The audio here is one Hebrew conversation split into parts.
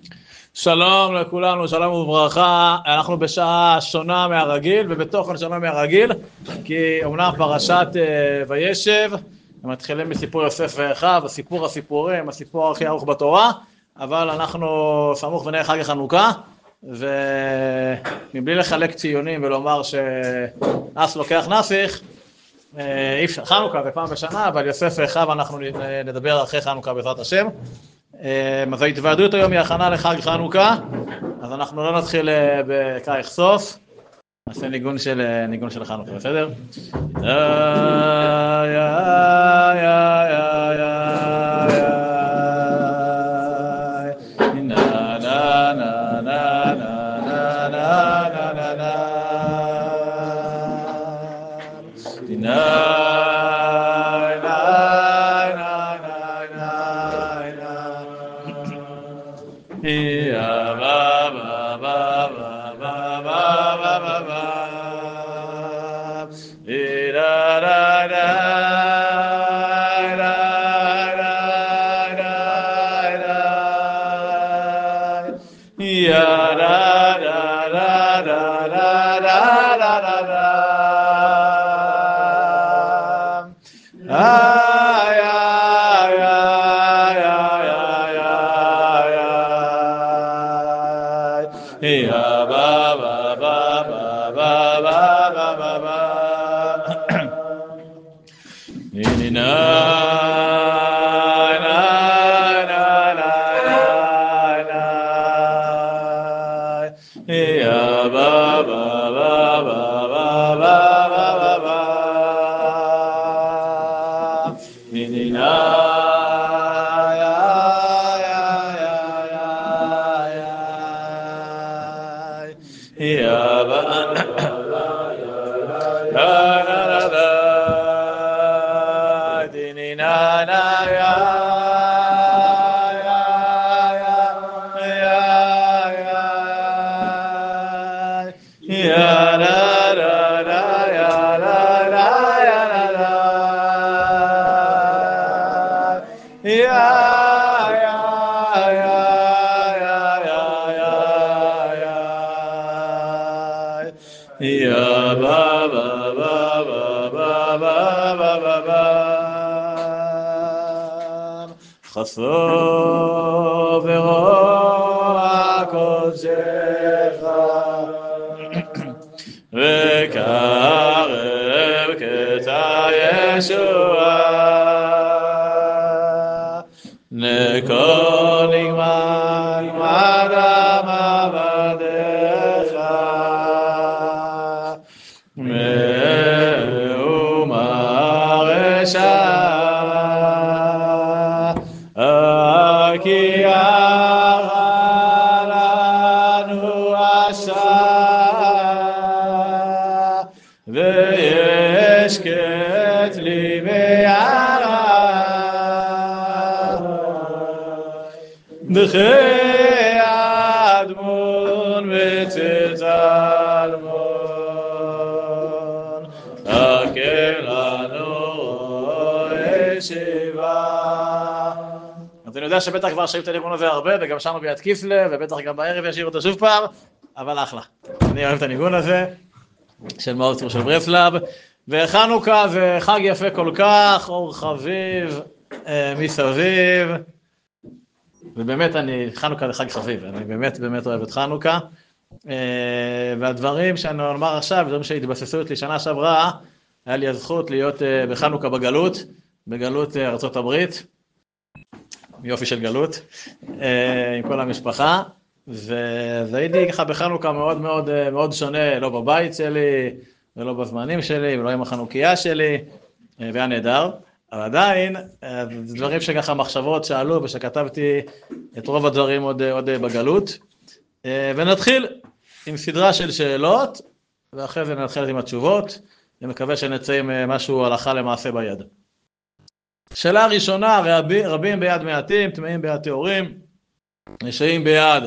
שלום לכולנו, שלום וברכה. אנחנו בשעה שונה מהרגיל, ובתוכן שונה מהרגיל, כי אומנם פרשת וישב, מתחילים בסיפור יוסף ואחיו, הסיפור הסיפורים, הסיפור הכי ארוך בתורה, אבל אנחנו סמוך ונהיה חג החנוכה, ומבלי לחלק ציונים ולומר שנס לוקח נסיך, חנוכה זה פעם בשנה, אבל יוסף ואחיו אנחנו נדבר אחרי חנוכה בעזרת השם. אז ההתוועדות היום היא הכנה לחג חנוכה, אז אנחנו לא נתחיל בכך סוף, נעשה ניגון של חנוכה, בסדר? חשוף ורוע קודשך וקרב קטע ישועה לכל נגמר אדם עבדיך מאומה רשע כי אהבה לנו עשה ויש קט לי ויערה דחי אדמון וצלמון הקל לנו ישיבה. אז אני יודע שבטח כבר שרים את הניגון הזה הרבה, וגם שרנו ביד כיסלב, ובטח גם בערב ישיר אותו שוב פעם, אבל אחלה. אני אוהב את הניגון הזה, של מאור צור של ברסלב, וחנוכה זה חג יפה כל כך, אור חביב, מסביב, ובאמת חנוכה זה חג חביב, אני באמת אוהב את חנוכה, והדברים שאני אומר עכשיו, דברים שהתבססו אותי שנה שעברה, היה לי הזכות להיות בחנוכה בגלות ארצות הברית, יופי של גלות, עם כל המשפחה, והייתי ככה בחנוכה מאוד שונה, לא בבית שלי, ולא בזמנים שלי, ולא עם החנוכיה שלי, והיה נהדר, אבל עדיין, דברים שככה מחשבות שעלו, ושכתבתי את רוב הדברים עוד בגלות, ונתחיל עם סדרה של שאלות, ואחרי זה נתחיל עם התשובות, ומקווה שנצא עם משהו הלכה למעשה ביד. שאלה ראשונה, רבים ביד מעטים, טמאים ביד טהורים, רשעים ביד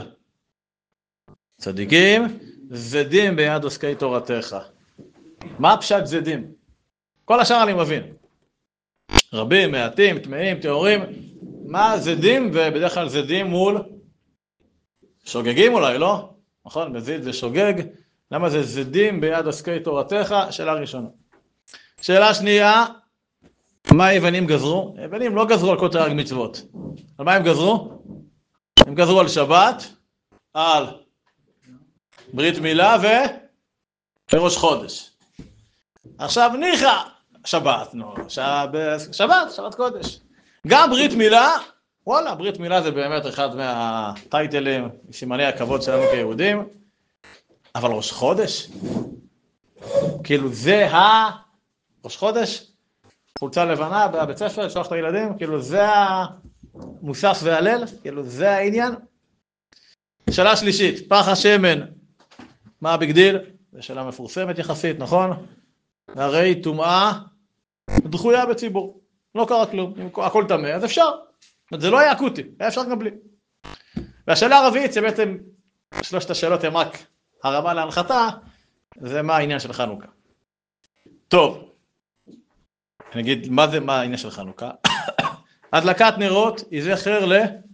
צדיקים, זדים ביד עוסקי תורתך. מה פשט זדים? כל השאר אני מבין. רבים, מעטים, טמאים, טהורים, מה זדים, ובדרך כלל זדים שוגגים אולי, לא? נכון, מזיד זה שוגג. למה זה זדים ביד עוסקי תורתך? שאלה ראשונה. שאלה שנייה, מה היוונים גזרו? היוונים לא גזרו על כל תרי"ג מצוות. על מה הם גזרו? הם גזרו על שבת, על ברית מילה וראש חודש. עכשיו ניחא, שבת, שבת קודש. גם ברית מילה, וואלה, ברית מילה זה באמת אחד מהטייטלים, סימני הכבוד שלנו כיהודים, אבל ראש חודש? כאילו זה ראש חודש? חולצה לבנה בבית ספר, לשלוח את הילדים, כאילו זה המוסף והלל, כאילו זה העניין. שאלה שלישית, פח השמן, מה הביג דיל? זו שאלה מפורסמת יחסית, נכון? הרי טומאה דחויה בציבור, לא קרה כלום, אם הכל טמא, אז אפשר. זה לא היה אקוטי, היה אפשר גם בלי. והשאלה הרביעית, שבעצם שלושת השאלות הן רק הרמה להנחתה, זה מה העניין של חנוכה. טוב, אני אגיד מה העניין של חנוכה. הדלקת נרות היא זכר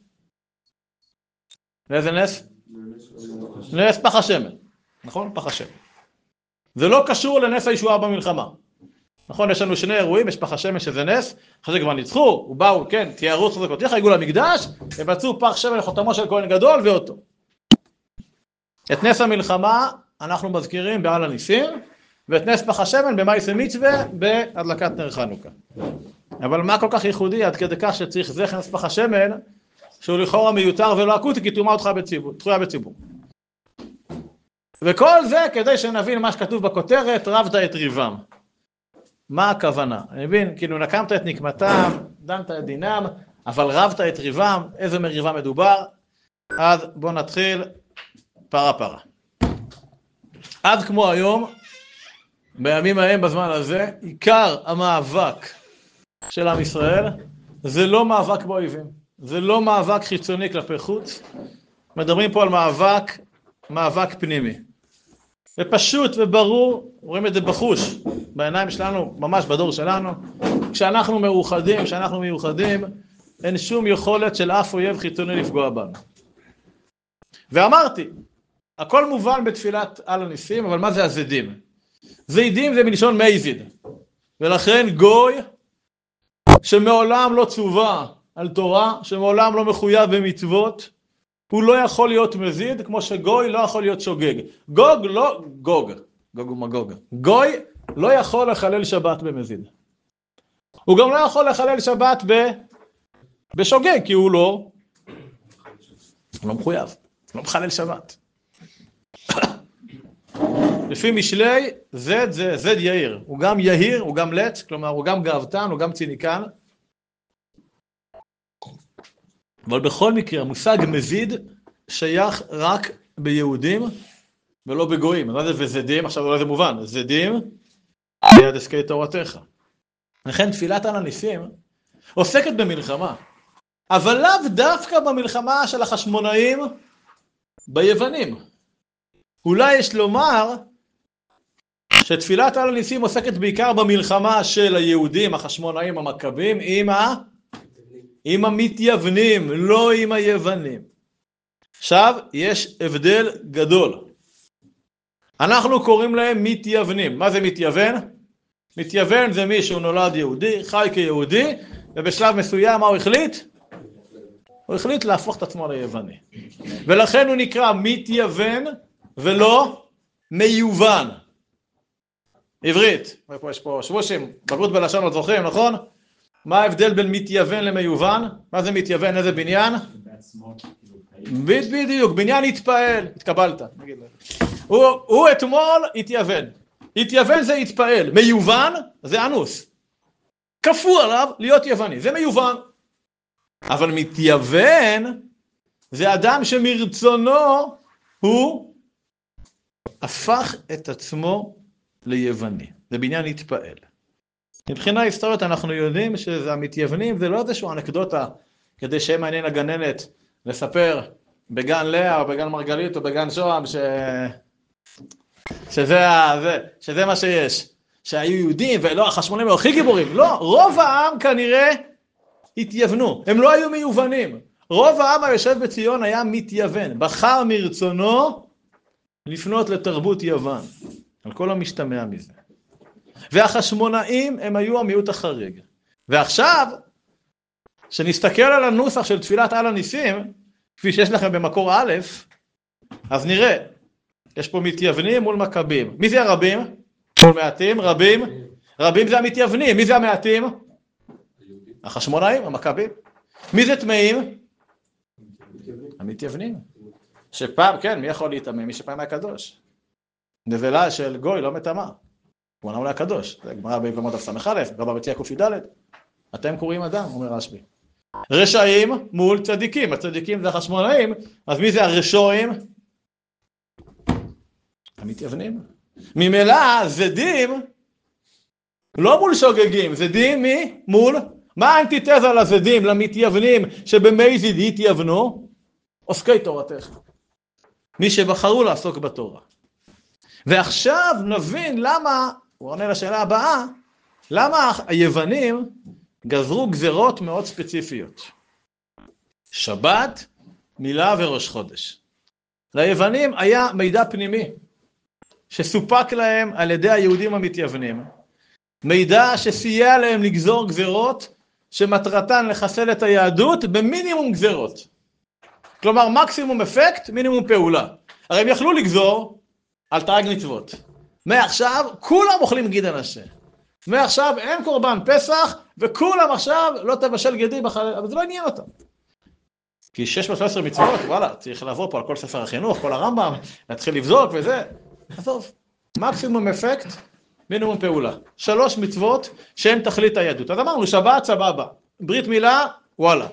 לאיזה נס? נס פח השמן, נכון? פח השמן. זה לא קשור לנס הישועה במלחמה. נכון, יש לנו שני אירועים, יש פח השמן שזה נס, אחרי שכבר ניצחו, ובאו, כן, תיארו צדקותיך, הגיעו למקדש, ובצעו פח שמן לחותמו של כהן גדול ואותו. את נס המלחמה אנחנו מזכירים בעל הניסים, ואת נס פח השמן במאיסי מצווה בהדלקת נר חנוכה. אבל מה כל כך ייחודי עד כדי כך שצריך זכר נס פח השמן, שהוא לכאורה מיותר ולא אקוטי, כי טומאה תחויה בציבור. וכל זה כדי שנבין מה שכתוב בכותרת, רבת את ריבם. מה הכוונה? אני מבין, כאילו נקמת את נקמתם, דנת את דינם, אבל רבת את ריבם, איזה מריבה מדובר? אז בואו נתחיל פרה פרה. עד כמו היום, בימים ההם בזמן הזה, עיקר המאבק של עם ישראל, זה לא מאבק באויבים, זה לא מאבק חיצוני כלפי חוץ, מדברים פה על מאבק פנימי. ופשוט וברור, רואים את זה בחוש, בעיניים שלנו, ממש בדור שלנו, כשאנחנו מיוחדים, אין שום יכולת של אף אויב חיצוני לפגוע בנו. ואמרתי, הכל מובן בתפילת על הניסים, אבל מה זה הזדים? זדים זה מלשון מייזיד, ולכן גוי שמעולם לא צווה על תורה, שמעולם לא מחויב במצוות, הוא לא יכול להיות מזיד, כמו שגוי לא יכול להיות שוגג. גוג ומגוג. גוי לא יכול לחלל שבת במזיד. הוא גם לא יכול לחלל שבת בשוגג, כי הוא לא מחויב, לא מחלל שבת. לפי משלי, זד יאיר. הוא גם יהיר, הוא גם לץ, כלומר הוא גם גאוותן, הוא גם ציניקן. אבל בכל מקרה, המושג מזיד שייך רק ביהודים ולא בגויים. מה זה וזדים? עכשיו אולי זה מובן. זדים ביד עסקי תורתך. לכן תפילת על הניסים עוסקת במלחמה. אבל לאו דווקא במלחמה של החשמונאים ביוונים. אולי יש לומר שתפילת על הניסים עוסקת בעיקר במלחמה של היהודים, החשמונאים, המכבים, עם המתייוונים, לא עם היוונים. עכשיו, יש הבדל גדול. אנחנו קוראים להם מתייוונים. מה זה מתייוון? מתייוון זה מי שהוא נולד יהודי, חי כיהודי, ובשלב מסוים מה הוא החליט? הוא החליט להפוך את עצמו ליווני. ולכן הוא נקרא מתייוון ולא מיובן. עברית, יש פה שבושים, בגרות בלשון עוד זוכרים, נכון? מה ההבדל בין מתייוון למיובן? מה זה מתייוון? איזה בניין? בדיוק, בניין התפעל, התקבלת. הוא אתמול התייוון. התייוון זה התפעל, מיובן זה אנוס. כפו עליו להיות יווני, זה מיובן. אבל מתייוון זה אדם שמרצונו הוא הפך את עצמו ליווני. זה בניין התפעל. מבחינה היסטורית אנחנו יודעים שזה המתייוונים, זה לא איזשהו אנקדוטה כדי שיהיה מעניין הגננת לספר בגן לאה או בגן מרגלית או בגן שוהם שזה מה שיש, שהיו יהודים ולא החשמונאים היו הכי גיבורים. לא, רוב העם כנראה התייוונו, הם לא היו מיובנים. רוב העם היושב בציון היה מתייוון, בחר מרצונו לפנות לתרבות יוון, על כל המשתמע מזה. והחשמונאים הם היו המיעוט החריג. ועכשיו, שנסתכל על הנוסח של תפילת על הניסים, כפי שיש לכם במקור א', אז נראה, יש פה מתייוונים מול מכבים. מי זה הרבים? מול מעטים, רבים. רבים זה המתייוונים. מי זה המעטים? החשמונאים, המכבים. מי זה טמאים? המתייוונים. שפעם, כן, מי יכול להתאמן? מי שפעם היה קדוש. נבלה של גוי לא מטמא. הוא אולי הקדוש. זה גמרא ביבמות דף ס"א, רבא בתיה ק"ד. אתם קוראים אדם, אומר רשב"י. רשעים מול צדיקים. הצדיקים זה החשמונאים, אז מי זה הרשעים? המתייוונים. ממילא זדים לא מול שוגגים, זדים מי? מול? מה האנטיתזה לזדים, למתייוונים שבמייזיד התייוונו? עוסקי תורתך. מי שבחרו לעסוק בתורה. ועכשיו נבין למה, הוא עונה לשאלה הבאה, למה היוונים גזרו גזרות מאוד ספציפיות. שבת, מילה וראש חודש. ליוונים היה מידע פנימי שסופק להם על ידי היהודים המתייוונים. מידע שסייע להם לגזור גזרות שמטרתן לחסל את היהדות במינימום גזרות. כלומר מקסימום אפקט, מינימום פעולה. הרי הם יכלו לגזור על תרי"ג מצוות. מעכשיו כולם אוכלים גיד הנשה. מעכשיו אין קורבן פסח וכולם עכשיו לא תבשל גדי בחלל, אבל זה לא עניין אותם. כי 613 מצוות, וואלה, צריך לעבור פה על כל ספר החינוך, כל הרמב"ם, להתחיל לבזוק וזה. עזוב, מקסימום אפקט, מינימום פעולה. 3 מצוות שהן תכלית היהדות. אז אמרנו, שבת, סבבה. ברית מילה, וואלה.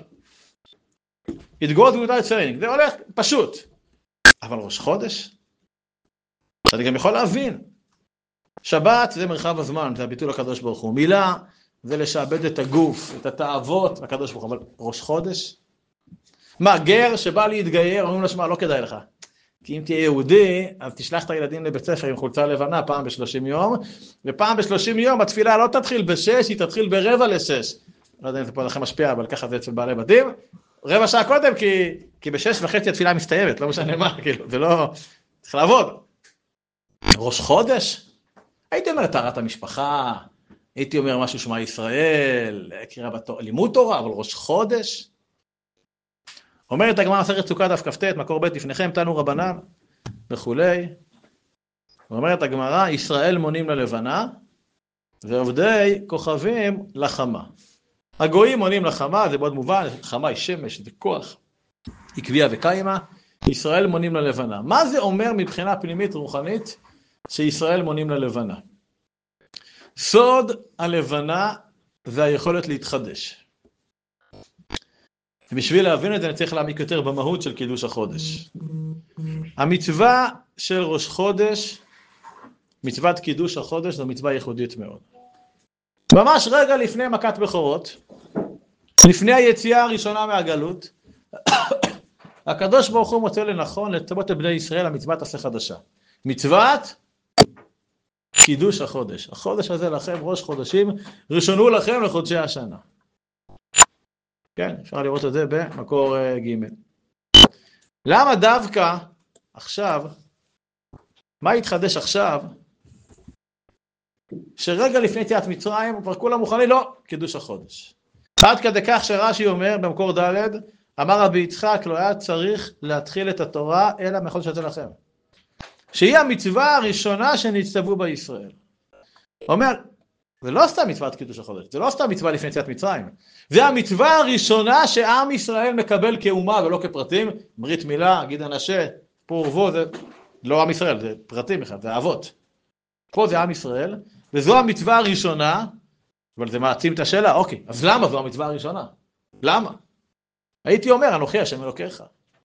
התגועות גאולת צרינג, זה הולך פשוט. אבל ראש חודש? אני גם יכול להבין. שבת זה מרחב הזמן, זה הביטול הקדוש ברוך הוא. מילה זה לשעבד את הגוף, את התאוות לקדוש ברוך הוא. אבל ראש חודש? מה, גר שבא להתגייר, אומרים לו, שמע, לא כדאי לך. כי אם תהיה יהודי, אז תשלח את הילדים לבית ספר עם חולצה לבנה פעם ב-30 יום, ופעם ב-30 יום התפילה לא תתחיל ב-6, היא תתחיל ב-5:45. לא יודע אם זה פה לכם משפיע, אבל ככה זה אצל בעלי בתים. רבע שעה קודם, כי ב-6:30 התפילה מסתיימת, לא משנה מה, כאילו, זה לא... צריך לעבוד. ראש חודש? הייתי אומר טהרת המשפחה, הייתי אומר משהו שמע ישראל, קריאה בתורה, לימוד תורה, אבל ראש חודש? אומרת הגמרא מסכת סוכה דף כ"ט, מקור ב' לפניכם, תנו רבנן וכולי. אומרת הגמרא, ישראל מונים ללבנה, ועובדי כוכבים לחמה. הגויים מונים לחמה, זה מאוד מובן, חמה היא שמש, זה כוח, היא קביעה וקיימה, ישראל מונים ללבנה. מה זה אומר מבחינה פנימית רוחנית שישראל מונים ללבנה? סוד הלבנה זה היכולת להתחדש. ובשביל להבין את זה אני צריך להעמיק יותר במהות של קידוש החודש. המצווה של ראש חודש, מצוות קידוש החודש, זו מצווה ייחודית מאוד. ממש רגע לפני מכת בכורות, לפני היציאה הראשונה מהגלות, הקדוש ברוך הוא מוצא לנכון לצוות את בני ישראל המצוות עשה חדשה. מצוות קידוש החודש. החודש הזה לכם ראש חודשים, ראשונו לכם לחודשי השנה. כן, אפשר לראות את זה במקור ג'. למה דווקא עכשיו, מה יתחדש עכשיו, שרגע לפני יציאת מצרים, כבר כולם מוכנים, לא, קידוש החודש. עד כדי כך שרש"י אומר במקור ד', אמר רבי יצחק, לא היה צריך להתחיל את התורה, אלא מהחודש הזה לכם. שהיא המצווה הראשונה שנצטוו בישראל. אומר, זה לא סתם מצוות קידוש החודש, זה לא סתם מצווה לפני יציאת מצרים. זה המצווה הראשונה שעם ישראל מקבל כאומה ולא כפרטים. ברית מילה, גיד הנשה, פור ורבו, זה לא עם ישראל, זה פרטים אחד, זה אבות. פה זה עם ישראל, וזו המצווה הראשונה, אבל זה מעצים את השאלה, אוקיי, אז למה זו המצווה הראשונה? למה? הייתי אומר, אנוכי השם אלוקיך.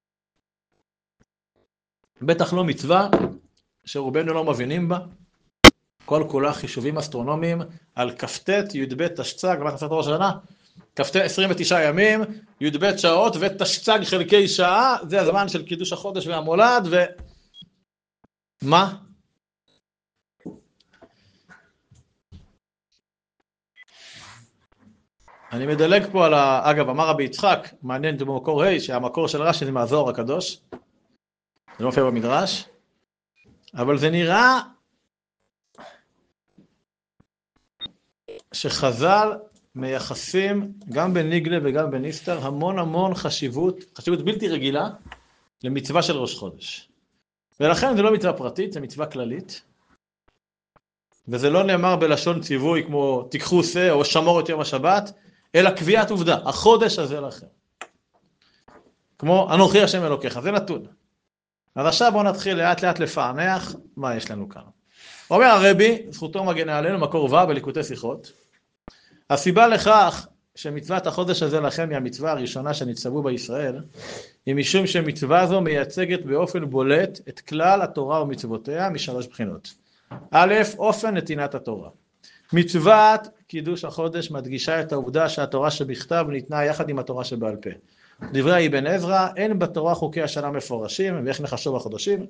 בטח לא מצווה שרובנו לא מבינים בה, כל כולה חישובים אסטרונומיים על כ"ט י"ב תשצ"ג, למעט נצרת ראש השנה, כ"ט 29 ימים, י"ב שעות ותשצ"ג חלקי שעה, זה הזמן של קידוש החודש והמולד, מה? אני מדלג פה על אגב, אמר רבי יצחק, מעניין במקור ה' שהמקור של רש"י זה מהזוהר הקדוש, זה לא מופיע במדרש, אבל זה נראה שחז"ל מייחסים גם בניגלה וגם בניסתר המון חשיבות בלתי רגילה למצווה של ראש חודש. ולכן זה לא מצווה פרטית, זה מצווה כללית. וזה לא נאמר בלשון ציווי כמו תיקחו שא או שמור את יום השבת, אלא קביעת עובדה, החודש הזה לכם. כמו אנוכי השם אלוקיך, זה נתון. אז עכשיו בואו נתחיל לאט לפענח מה יש לנו כאן. אומר הרבי, זכותו מגנה עלינו, מקור ו' בליקוטי שיחות. הסיבה לכך שמצוות החודש הזה לכם היא המצווה הראשונה שנצטוו בישראל, היא משום שמצווה זו מייצגת באופן בולט את כלל התורה ומצוותיה משלוש בחינות. א', אופן נתינת התורה. מצוות קידוש החודש מדגישה את העובדה שהתורה שבכתב ניתנה יחד עם התורה שבעל פה. דברי אבן עזרא, אין בתורה חוקי השנה מפורשים, ואיך נחשוב החודשים.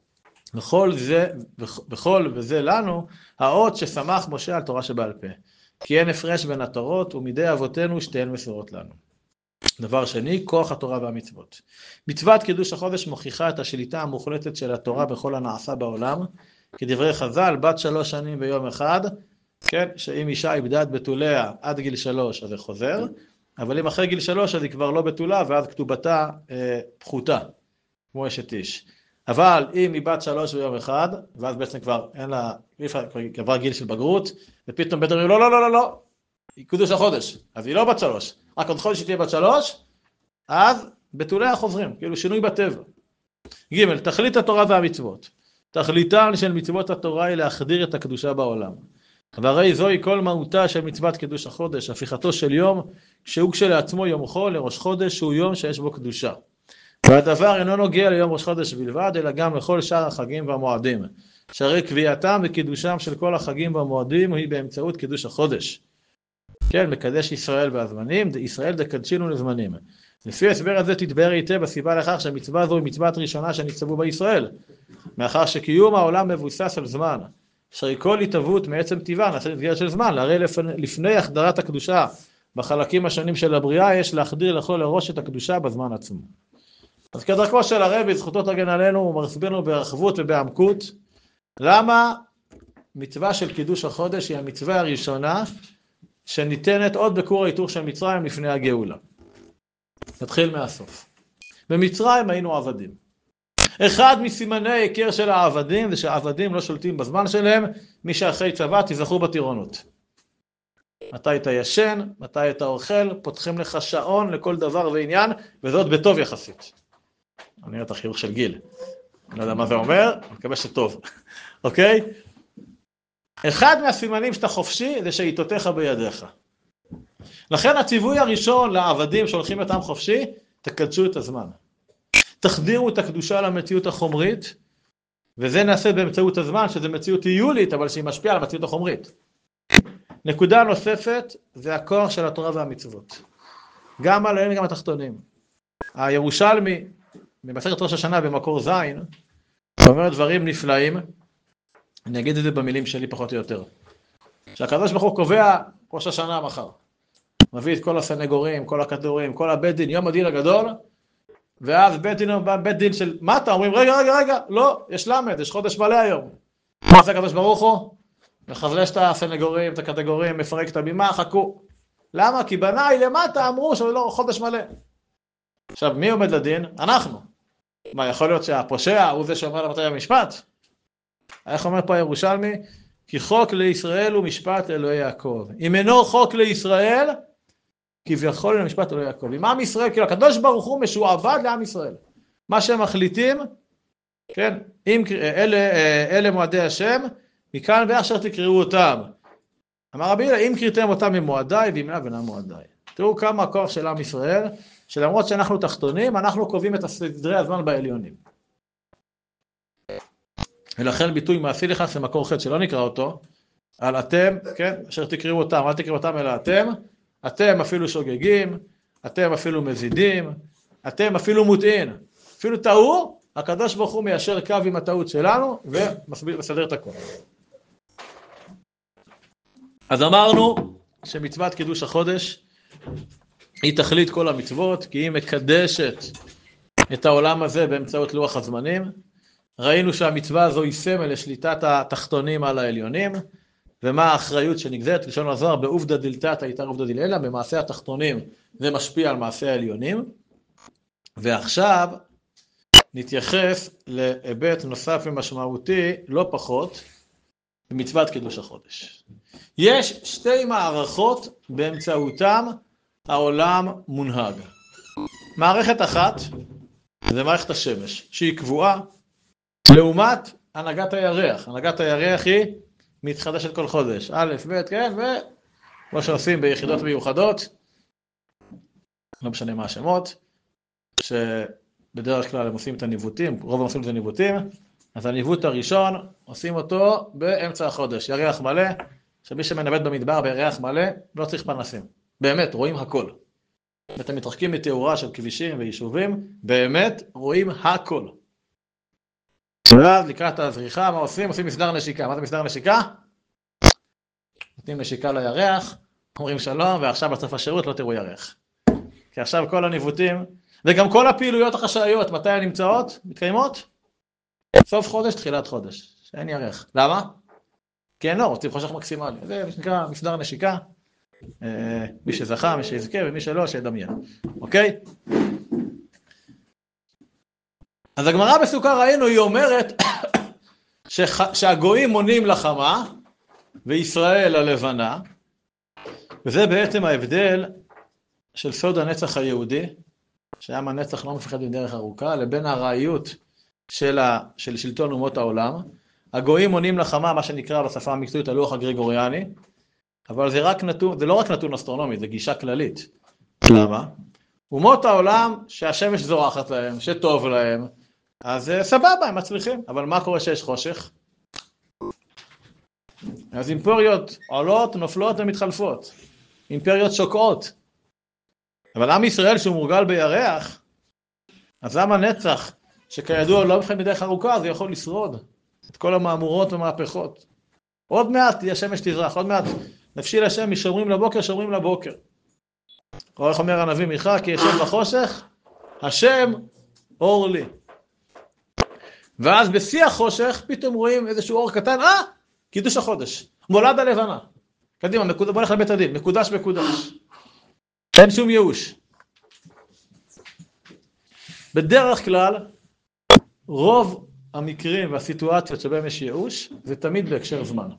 בכל וזה לנו, האות ששמח משה על תורה שבעל פה. כי אין הפרש בין התורות, ומדי אבותינו שתיהן מסורות לנו. דבר שני, כוח התורה והמצוות. מצוות קידוש החודש מוכיחה את השליטה המוחלטת של התורה בכל הנעשה בעולם, כדברי חז"ל, בת 3 שנים ביום אחד, כן, שאם אישה איבדה את בתוליה עד גיל 3 אז זה חוזר, אבל אם אחרי גיל 3 אז היא כבר לא בתולה ואז כתובתה פחותה, כמו אשת איש. אבל אם היא בת 3 ביום אחד, ואז בעצם כבר אין לה, כבר גיל של בגרות, ופתאום בית אומרים, לא, היא קידוש החודש, אז היא לא בת 3, רק עוד חודש היא תהיה בת 3, אז בתוליה חוזרים, כאילו שינוי בטבע. ג' תכלית התורה והמצוות. תכליתן של מצוות התורה היא להחדיר את הקדושה בעולם. והרי זוהי כל מהותה של מצוות קידוש החודש, הפיכתו של יום, שהוא כשלעצמו יום חול לראש חודש, שהוא יום שיש בו קדושה. והדבר אינו נוגע ליום ראש חודש בלבד, אלא גם לכל שאר החגים והמועדים. שהרי קביעתם וקידושם של כל החגים והמועדים היא באמצעות קידוש החודש. כן, מקדש ישראל והזמנים, ישראל דקדשינו לזמנים. לפי הסבר הזה תתבהר היטב הסיבה לכך שהמצווה זו היא מצוות ראשונה שנצטוו בישראל. מאחר שקיום העולם מבוסס על זמן, שהרי כל התהוות מעצם טבעה נעשית במסגרת של זמן, הרי לפני החדרת הקדושה בחלקים השונים של הבריאה יש להחדיר לכל הראש את הקדושה בזמן עצמו. אז כדרכו של הרבי, זכותו תגן עלינו, הוא מסביר לנו ברחבות ובעמקות, למה מצווה של קידוש החודש היא המצווה הראשונה שניתנת עוד בכור ההיתוך של מצרים לפני הגאולה. נתחיל מהסוף. במצרים היינו עבדים. אחד מסימני העיקר של העבדים זה שהעבדים לא שולטים בזמן שלהם, מי שאחרי צבא תזכרו בטירונות. מתי אתה ישן, מתי אתה אוכל, פותחים לך שעון לכל דבר ועניין, וזאת בטוב יחסית. אני רואה את החיוך של גיל. אני לא יודע מה זה אומר, אני מקווה שטוב. אוקיי? אחד מהסימנים שאתה חופשי זה שעיתותיך בידיך. לכן הציווי הראשון לעבדים שהולכים אותם חופשי, תקדשו את הזמן. תחדירו את הקדושה למציאות החומרית, וזה נעשה באמצעות הזמן, שזה מציאות איולית, אבל שהיא משפיעה על המציאות החומרית. נקודה נוספת, זה הכוח של התורה והמצוות. גם עליהם גם התחתונים. הירושלמי, במסכת ראש השנה במקור זין, אומר דברים נפלאים, אני אגיד את זה במילים שלי פחות או יותר. שהקדוש ברוך הוא קובע ראש השנה מחר. מביא את כל הסנגורים, כל הכדורים, כל הבית דין, יום הדין הגדול, ואז בית דין של מטה, אומרים רגע, לא, יש למד, יש חודש מלא היום. מה זה הקדוש ברוך הוא? מחזלש את הסנגורים, את הקטגורים, מפרק את הבימה, חכו. למה? כי בניי למטה אמרו שזה לא חודש מלא. עכשיו, מי עומד לדין? אנחנו. מה, יכול להיות שהפושע הוא זה שאומר למתי המשפט? איך אומר פה הירושלמי? כי חוק לישראל הוא משפט אלוהי יעקב. אם אינו חוק לישראל, כביכול למשפט אלוהי יעקב. אם עם ישראל, כאילו הקדוש ברוך הוא משועבד לעם ישראל. מה שהם מחליטים, כן, אלה מועדי השם, מכאן ואשר תקראו אותם. אמר רבי יהודה, אם קראתם אותם ממועדיי, ואם לא ואינם מועדיי. תראו כמה הכוח של עם ישראל, שלמרות שאנחנו תחתונים, אנחנו קובעים את סדרי הזמן בעליונים. ולכן ביטוי מעשי לכך זה מקור חטא שלא נקרא אותו, על אתם, כן, אשר תקראו אותם, אל תקראו אותם אלא אתם אפילו שוגגים, אתם אפילו מזידים, אתם אפילו מוטעים, אפילו טעו, הקדוש ברוך הוא מיישר קו עם הטעות שלנו, ומסדר את הכל. אז אמרנו שמצוות קידוש החודש היא תכלית כל המצוות, כי היא מקדשת את העולם הזה באמצעות לוח הזמנים. ראינו שהמצווה הזו היא סמל לשליטת התחתונים על העליונים, ומה האחריות שנגזרת, לשון הזוהר, בעובדא דלתתא איתר עובדא דילעילא, במעשה התחתונים זה משפיע על מעשה העליונים. ועכשיו נתייחס להיבט נוסף ומשמעותי, לא פחות, במצוות קידוש החודש. יש שתי מערכות באמצעותם העולם מונהג. מערכת אחת זה מערכת השמש, שהיא קבועה, לעומת הנהגת הירח. הנהגת הירח היא מתחדשת כל חודש, א', ב', כן, וכמו שעושים ביחידות מיוחדות, לא משנה מה השמות, שבדרך כלל הם עושים את הניווטים, רוב עושים את הניווטים, אז הניווט הראשון עושים אותו באמצע החודש, ירח מלא, שמי שמנווט במדבר בירח מלא לא צריך פנסים, באמת רואים הכל. אתם מתרחקים מתאורה של כבישים ויישובים, באמת רואים הכל. ואז לקראת הזריחה, מה עושים? עושים מסדר נשיקה. מה זה מסדר נשיקה? נותנים נשיקה לירח, אומרים שלום, ועכשיו בסוף השירות לא תראו ירח. כי עכשיו כל הניווטים, וגם כל הפעילויות החשאיות, מתי הן נמצאות? מתקיימות? סוף חודש, תחילת חודש, שאין ירח. למה? כי אין לא, רוצים חושך מקסימלי. זה נקרא מסדר נשיקה. מי שזכה, מי שיזכה, ומי שלא, שידמיין. אוקיי? אז הגמרא בסוכה ראינו, היא אומרת שהגויים מונים לחמה, וישראל הלבנה, וזה בעצם ההבדל של סוד הנצח היהודי, שהעם הנצח לא מפחד מדרך ארוכה, לבין הראיות של שלטון אומות העולם. הגויים מונים לחמה, מה שנקרא בשפה המקצועית הלוח הגרגוריאני, אבל זה לא רק נתון אסטרונומי, זה גישה כללית. למה? אומות העולם שהשמש זורחת להם, שטוב להם, אז סבבה, הם מצליחים. אבל מה קורה שיש חושך? אז אימפריות עולות, נופלות ומתחלפות. אימפריות שוקעות. אבל עם ישראל שהוא מורגל בירח, אז עם הנצח, שכידוע לא מפחד מדרך ארוכה, זה יכול לשרוד את כל המאמורות ומהפכות. עוד מעט השמש תזרח, עוד מעט נפשי לשם משומרים לבוקר, שומרים לבוקר. איך אומר הנביא מיכה, כי ישב בחושך, השם אור לי. ואז בשיא החושך פתאום רואים איזשהו אור קטן, קידוש החודש, מולד הלבנה. קדימה, בוא נלך לבית הדין, מקודש מקודש. אין שום ייאוש. בדרך כלל, רוב המקרים והסיטואציות שבהם יש ייאוש, זה תמיד בהקשר זמן.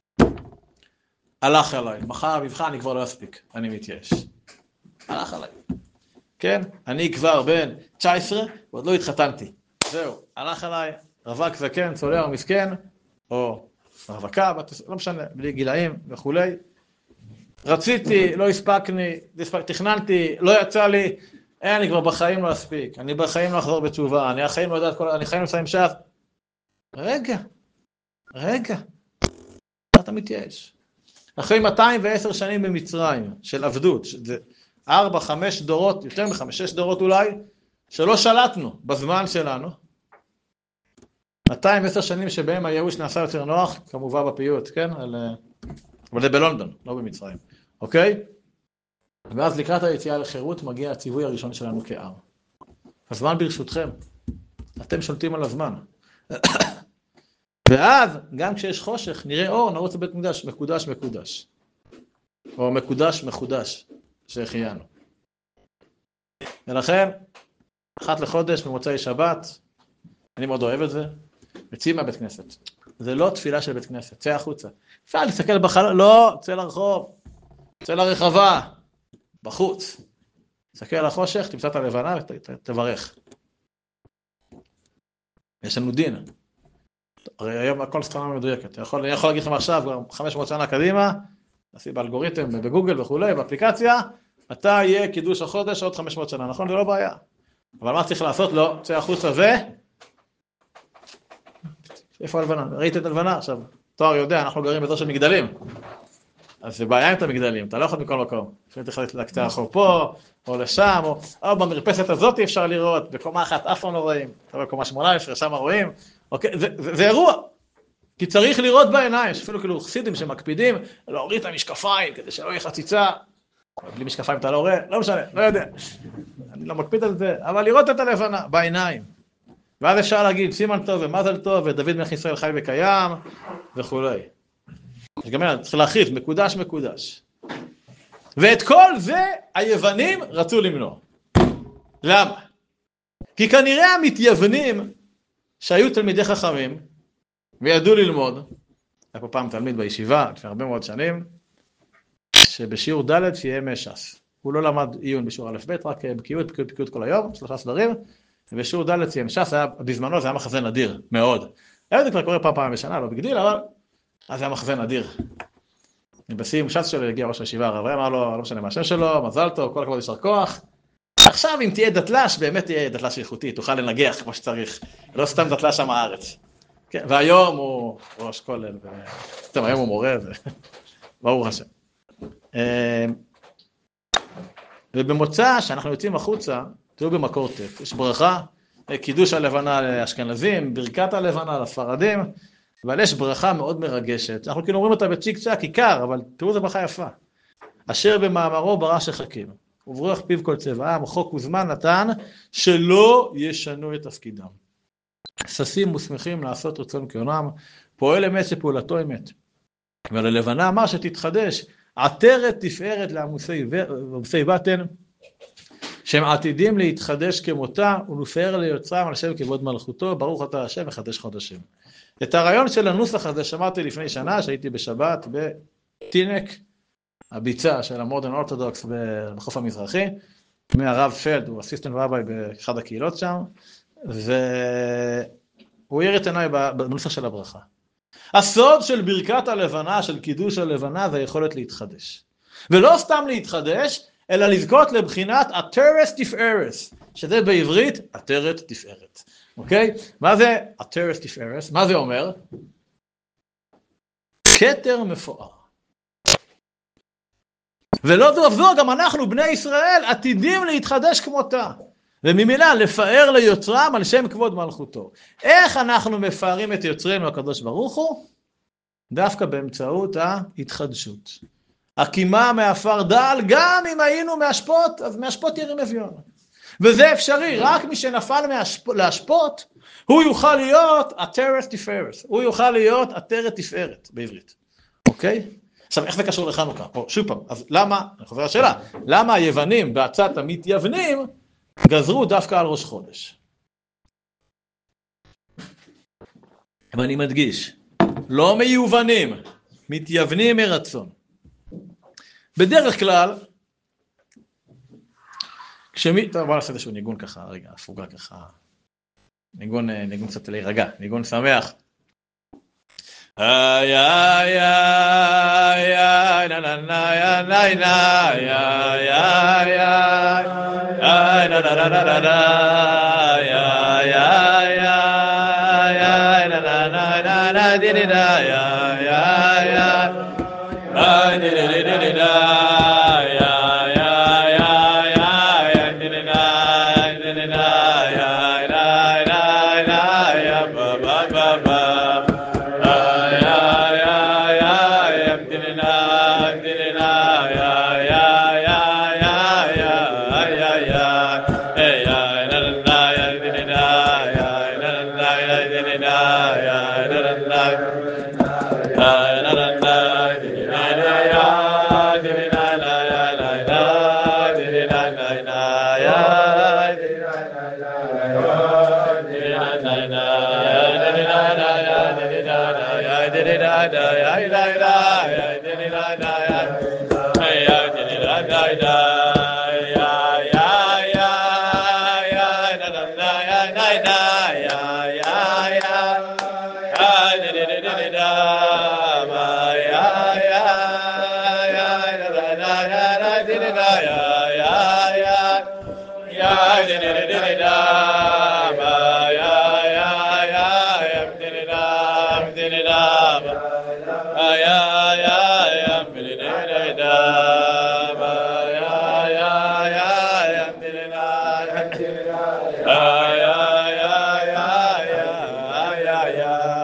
הלך עליי, מחר המבחן אני כבר לא אספיק, אני מתייאש. הלך עליי. כן? אני כבר בן 19, ועוד לא התחתנתי. זהו, הלך עליי, רווק זקן, צולע או מסכן, או רווקה, לא משנה, בלי גילאים וכולי. רציתי, לא הספקני, תכננתי, לא יצא לי, אני כבר בחיים לא אספיק, אני בחיים לא אחזור בתשובה, אני החיים לא יודע את כל, אני חיים לסיים שעת. רגע, אתה מתייאש. אחרי 210 שנים במצרים של עבדות, שזה 4-5 דורות, יותר מ5-6 דורות אולי, שלא שלטנו בזמן שלנו, 210 שנים שבהם הייאוש נעשה יותר נוח, כמובן בפיוט, כן? אבל זה בלונדון, לא במצרים, אוקיי? ואז לקראת היציאה לחירות מגיע הציווי הראשון שלנו כעם. הזמן ברשותכם, אתם שולטים על הזמן. ואז, גם כשיש חושך, נראה אור, נרוץ לבית מקדש, מקודש מקודש. או מקודש מחודש, שהחיינו. ולכן, אחת לחודש במוצאי שבת, אני מאוד אוהב את זה, יוצאים מהבית כנסת. זה לא תפילה של בית כנסת, צא החוצה. אפשר להסתכל בחלון, לא, צא לרחוב, צא לרחבה, בחוץ. תסתכל על החושך, תמצא את הלבנה ותברך. יש לנו דין. הרי היום הכל סטרנה מדויקת. אני יכול להגיד לכם עכשיו, 500 שנה קדימה, נשים באלגוריתם, בגוגל וכולי, באפליקציה, אתה יהיה קידוש החודש עוד 500 שנה, נכון? זה לא בעיה. אבל מה צריך לעשות? לא, צא החוצה איפה הלבנה? ראית את הלבנה? עכשיו, תואר יודע, אנחנו גרים באזור של מגדלים. אז זה בעיה עם את המגדלים, אתה לא יכול מכל מקום. אפשר לתת לקצה החור פה, או לשם, או במרפסת הזאת אפשר לראות, בקומה אחת אף פעם לא רואים, אתה בקומה 18, שם רואים, אוקיי, זה אירוע. כי צריך לראות בעיניים, יש אפילו כאילו חסידים שמקפידים, להוריד את המשקפיים, כדי שלא יהיה חציצה. בלי משקפיים אתה לא רואה, לא משנה, לא יודע. אני לא מקפיד על זה, אבל לראות את הלבנה בעיניים. ואז אפשר להגיד סימן טוב ומזל טוב, ודוד מלך ישראל חי וקיים, וכולי. גם צריך להכריז, מקודש מקודש. ואת כל זה היוונים רצו למנוע. למה? כי כנראה המתייוונים שהיו תלמידי חכמים וידעו ללמוד, היה פה פעם תלמיד בישיבה לפני הרבה מאוד שנים, שבשיעור ד' שיהיה מש"ס. הוא לא למד עיון בשיעור א' ב', רק בקיאות כל היום, 3 סדרים, ובשיעור ד' שיהיה מש"ס, בזמנו זה היה מחזה נדיר, מאוד. היום זה כבר קורה פעם בשנה, לא בגדיל, אבל אז היה מחזה נדיר. בסיום ש"ס שלו הגיע ראש הישיבה הרב, אמר לו, לא משנה מה השם שלו, מזל טוב, כל הכבוד יישר כוח. עכשיו אם תהיה דתל"ש, באמת תהיה דתל"ש איכותי, תוכל לנגח כמו שצריך, לא סתם דתל"ש עם הארץ. כן, והיום הוא ראש כולל, היום הוא מורה, ברוך השם. ובמוצא שאנחנו יוצאים החוצה, תראו במקור ט', יש ברכה, קידוש הלבנה לאשכנזים, ברכת הלבנה לספרדים, אבל יש ברכה מאוד מרגשת, אנחנו כאילו אומרים אותה בצ'יק צ'ק, עיקר, אבל תראו זו ברכה יפה. אשר במאמרו ברא שחקים, וברוח פיו כל צבעם, חוק וזמן נתן, שלא ישנו את תפקידם. ששים מוסמכים לעשות רצון כעונם, פועל אמת שפעולתו אמת. וללבנה אמר שתתחדש, עטרת תפארת לעמוסי בטן, שהם עתידים להתחדש כמותה, ולפאר ליוצרם על שם כבוד מלכותו, ברוך אתה השם מחדש חודשים. את הרעיון של הנוסח הזה שמעתי לפני שנה, שהייתי בשבת בטינק, הביצה של המודרן אורתודוקס בחוף המזרחי, מהרב פלד, הוא אסיסטנט רבי באחד הקהילות שם, והוא העיר את עיניי בנוסח של הברכה. הסוד של ברכת הלבנה, של קידוש הלבנה, זה היכולת להתחדש. ולא סתם להתחדש, אלא לזכות לבחינת עטרת תפארת, שזה בעברית עטרת תפארת. אוקיי? מה זה עטרת תפארת? מה זה אומר? כתר מפואר. ולא זו אף זו, גם אנחנו בני ישראל עתידים להתחדש כמותה. וממילא לפאר ליוצרם על שם כבוד מלכותו. איך אנחנו מפארים את יוצרנו הקדוש ברוך הוא? דווקא באמצעות ההתחדשות. הקימה מעפר דל, גם אם היינו מאשפות, אז מאשפות ירים אביון. וזה אפשרי, רק מי שנפל להשפות, הוא יוכל להיות עטרת תפארת. הוא יוכל להיות עטרת תפארת בעברית. אוקיי? עכשיו, איך זה קשור לחנוכה? שוב פעם, אז למה, אני חוזר לשאלה, למה היוונים בעצת המתייוונים גזרו דווקא על ראש חודש? ואני מדגיש, לא מיובנים, מתייוונים מרצון. בדרך כלל, טוב, בוא נעשה איזשהו ניגון ככה, רגע, הפוגה ככה, ניגון קצת להירגע, ניגון שמח. איי איי איי איי נה נה נה נה נה איי איי איי איי נה נה נה נה נה איי איי איי איי נה נה נה נה נה די די דה איי איי איי די די די די דה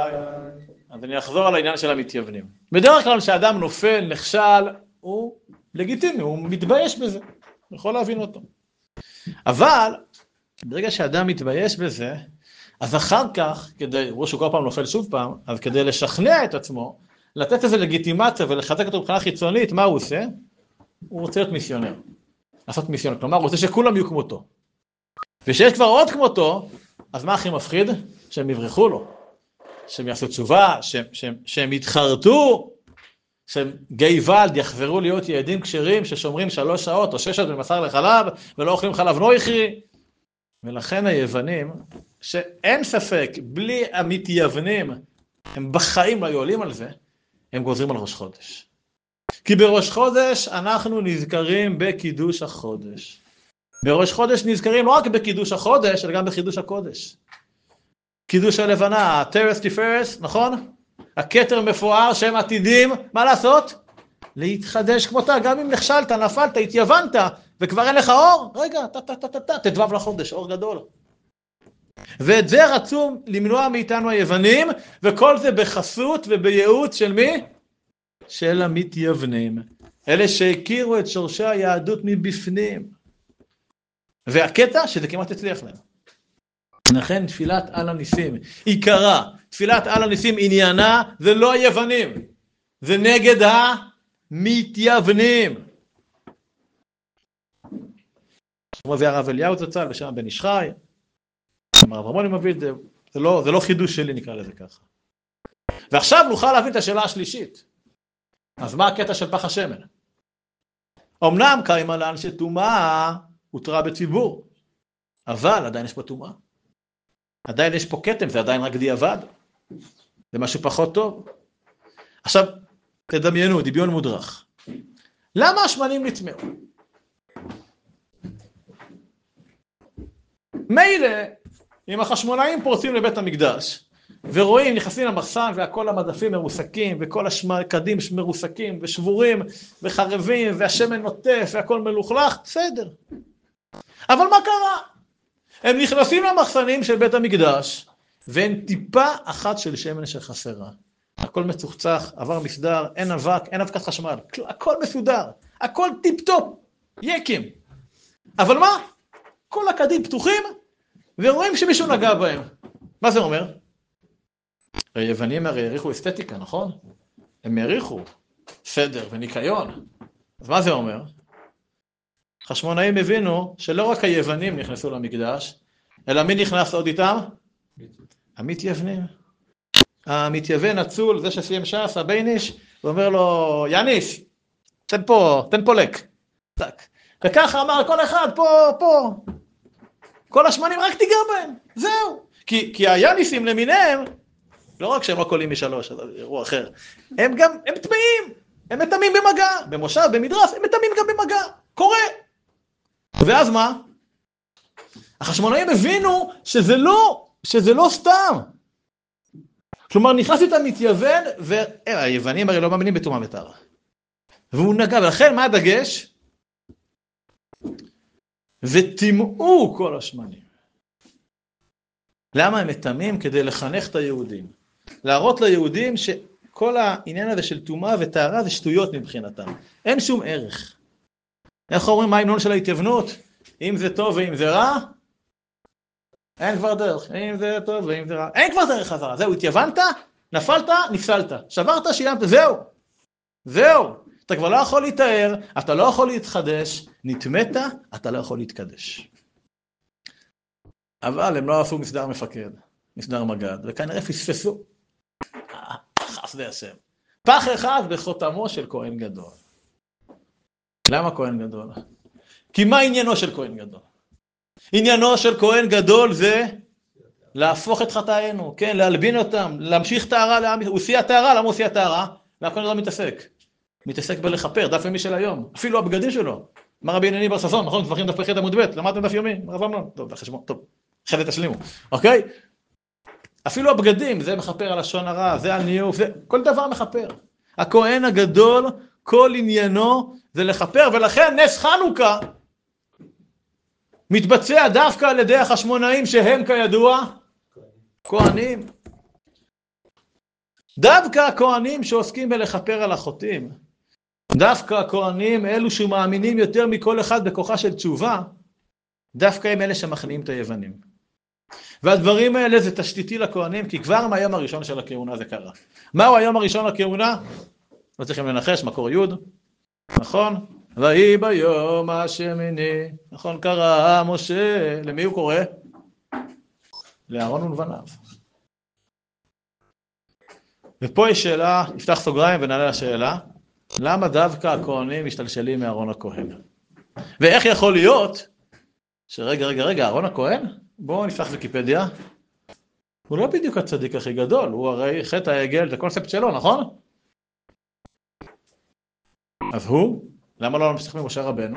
על העניין של המתייוונים. בדרך כלל כשאדם נופל, נכשל, הוא לגיטימי, הוא מתבייש בזה, יכול להבין אותו. אבל ברגע שאדם מתבייש בזה, אז אחר כך, ראש הוא כל פעם נופל שוב פעם, אז כדי לשכנע את עצמו, לתת איזו לגיטימציה ולחזק אותו מבחינה חיצונית, מה הוא עושה? הוא רוצה להיות מיסיונר. לעשות מיסיונר, כלומר, הוא רוצה שכולם יהיו כמותו. ושיש כבר עוד כמותו, אז מה הכי מפחיד? שהם יברחו לו. שהם יעשו תשובה, שהם יתחרטו, שהם גיא ולד יחזרו להיות ילדים כשרים, ששומרים 3 שעות או 6 שעות במסר לחלב, ולא אוכלים חלב נויכרי. ולכן היוונים, שאין ספק, בלי המתייוונים, הם בחיים לא יועלים על זה, הם גוזרים על ראש חודש. כי בראש חודש אנחנו נזכרים בקידוש החודש. בראש חודש נזכרים לא רק בקידוש החודש, אלא גם בחידוש הקודש. קידוש הלבנה, הטרס תפארס, נכון? הכתר מפואר שהם עתידים, מה לעשות? להתחדש כמותה, גם אם נכשלת, נפלת, התייוונת, וכבר אין לך אור, רגע, תדבב לחודש, אור גדול. ואת זה רצו למנוע מאיתנו היוונים, וכל זה בחסות ובייעוץ של מי? של המתייוונים. אלה שהכירו את שורשי היהדות מבפנים. והקטע שזה כמעט הצליח להם. לכן תפילת על הניסים, עיקרה, תפילת על הניסים עניינה, זה לא היוונים, זה נגד המתייוונים. כמו זה הרב אליהו זצ"ל ושם בן איש חי, הרב רמוני מביא את זה, זה לא חידוש שלי נקרא לזה ככה. ועכשיו נוכל להבין את השאלה השלישית. אז מה הקטע של פח השמן? אמנם קיים עליו שטומאה הותרה בציבור, אבל עדיין יש פה טומאה. עדיין יש פה כתם, זה עדיין רק דיעבד. זה משהו פחות טוב. עכשיו, תדמיינו, דמיון מודרך. למה השמנים נטמעו? מילא, אם החשמונאים פורצים לבית המקדש, ורואים, נכנסים למחסן, והכל המדפים מרוסקים, וכל השקדים מרוסקים, ושבורים, וחרבים, והשמן נוטף, והכל מלוכלך, בסדר. אבל מה קרה? הם נכנסים למחסנים של בית המקדש, ואין טיפה אחת של שמן שחסרה. הכל מצוחצח, עבר מסדר, אין אבק, אין אבקת חשמל, הכל מסודר, הכל טיפ-טופ, יקים. אבל מה? כל הקדים פתוחים, ורואים שמישהו נגע בהם. מה זה אומר? היוונים הרי העריכו אסתטיקה, נכון? הם העריכו סדר וניקיון. אז מה זה אומר? חשמונאים הבינו שלא רק היוונים נכנסו למקדש, אלא מי נכנס עוד איתם? המתייוונים. המתייוון הצול, זה שסיים ש"ס, הבייניש, ואומר לו, יאניס, תן פה לק. וככה אמר כל אחד, פה. כל השמנים רק תיגע בהם, זהו. כי היאניסים למיניהם, לא רק שהם לא קולים משלוש, זה אירוע אחר, הם טמאים, הם מטמאים במגע, במושב, במדרס, הם מטמאים גם במגע, קורה. ואז מה? החשמונאים הבינו שזה לא סתם. כלומר, נכנס איתם מתייוון, והיוונים הרי לא מאמינים בטומאה וטהרה. והוא נגע, ולכן מה הדגש? וטימאו כל השמנים. למה הם מטמאים? כדי לחנך את היהודים. להראות ליהודים שכל העניין הזה של טומאה וטהרה זה שטויות מבחינתם. אין שום ערך. איך אומרים מה ההמנון של ההתייוונות? אם זה טוב ואם זה רע, אין כבר דרך. אם זה טוב ואם זה רע, אין כבר דרך חזרה. זהו, התייוונת, נפלת, נפסלת. שברת, שילמת, זהו. אתה כבר לא יכול להתאר, אתה לא יכול להתחדש, נטמאת, אתה לא יכול להתקדש. אבל הם לא עשו מסדר מפקד, מסדר מגד, וכנראה פספסו. חסדי השם. פח אחד בחותמו של כהן גדול. למה כהן גדול? כי מה עניינו של כהן גדול? עניינו של כהן גדול זה להפוך את חטאינו, כן, להלבין אותם, להמשיך טהרה, הוא עושה טהרה, למה הוא עושה טהרה? והכהן גדול מתעסק בלכפר, דף יומי של היום, אפילו הבגדים שלו. מה רבי ענייני בר ששון, נכון? דפחים דף פרחי עמוד ב', למדתם דף יומי, רב אמנון, טוב, בחשבון, טוב, אחרי תשלימו, אוקיי? אפילו הבגדים, זה מחפר על לשון הרע, זה על ניוף, זה, כל דבר מחפר. הכהן הגדול, כל עניינו זה לחפר, ולכן נס חנוכה מתבצע דווקא על ידי החשמונאים שהם כידוע כהנים. דווקא הכהנים שעוסקים בלחפר על החוטאים, דווקא הכהנים, אלו שמאמינים יותר מכל אחד בכוחה של תשובה, דווקא הם אלה שמכניעים את היוונים. והדברים האלה זה תשתיתי לכהנים, כי כבר מהיום הראשון של הכהונה זה קרה. מהו היום הראשון לכהונה? לא צריכים לנחש, מקור י', נכון? ויהי ביום השמיני, נכון, קרא משה, למי הוא קורא? לאהרון ולבניו. ופה יש שאלה, נפתח סוגריים ונעלה לשאלה, למה דווקא הכהנים משתלשלים מאהרון הכהן? ואיך יכול להיות רגע, אהרון הכהן? בואו נפתח ויקיפדיה. הוא לא בדיוק הצדיק הכי גדול, הוא הרי חטא העגל, זה קונספט שלו, נכון? אז הוא, למה לא נמשיך ממשה רבנו?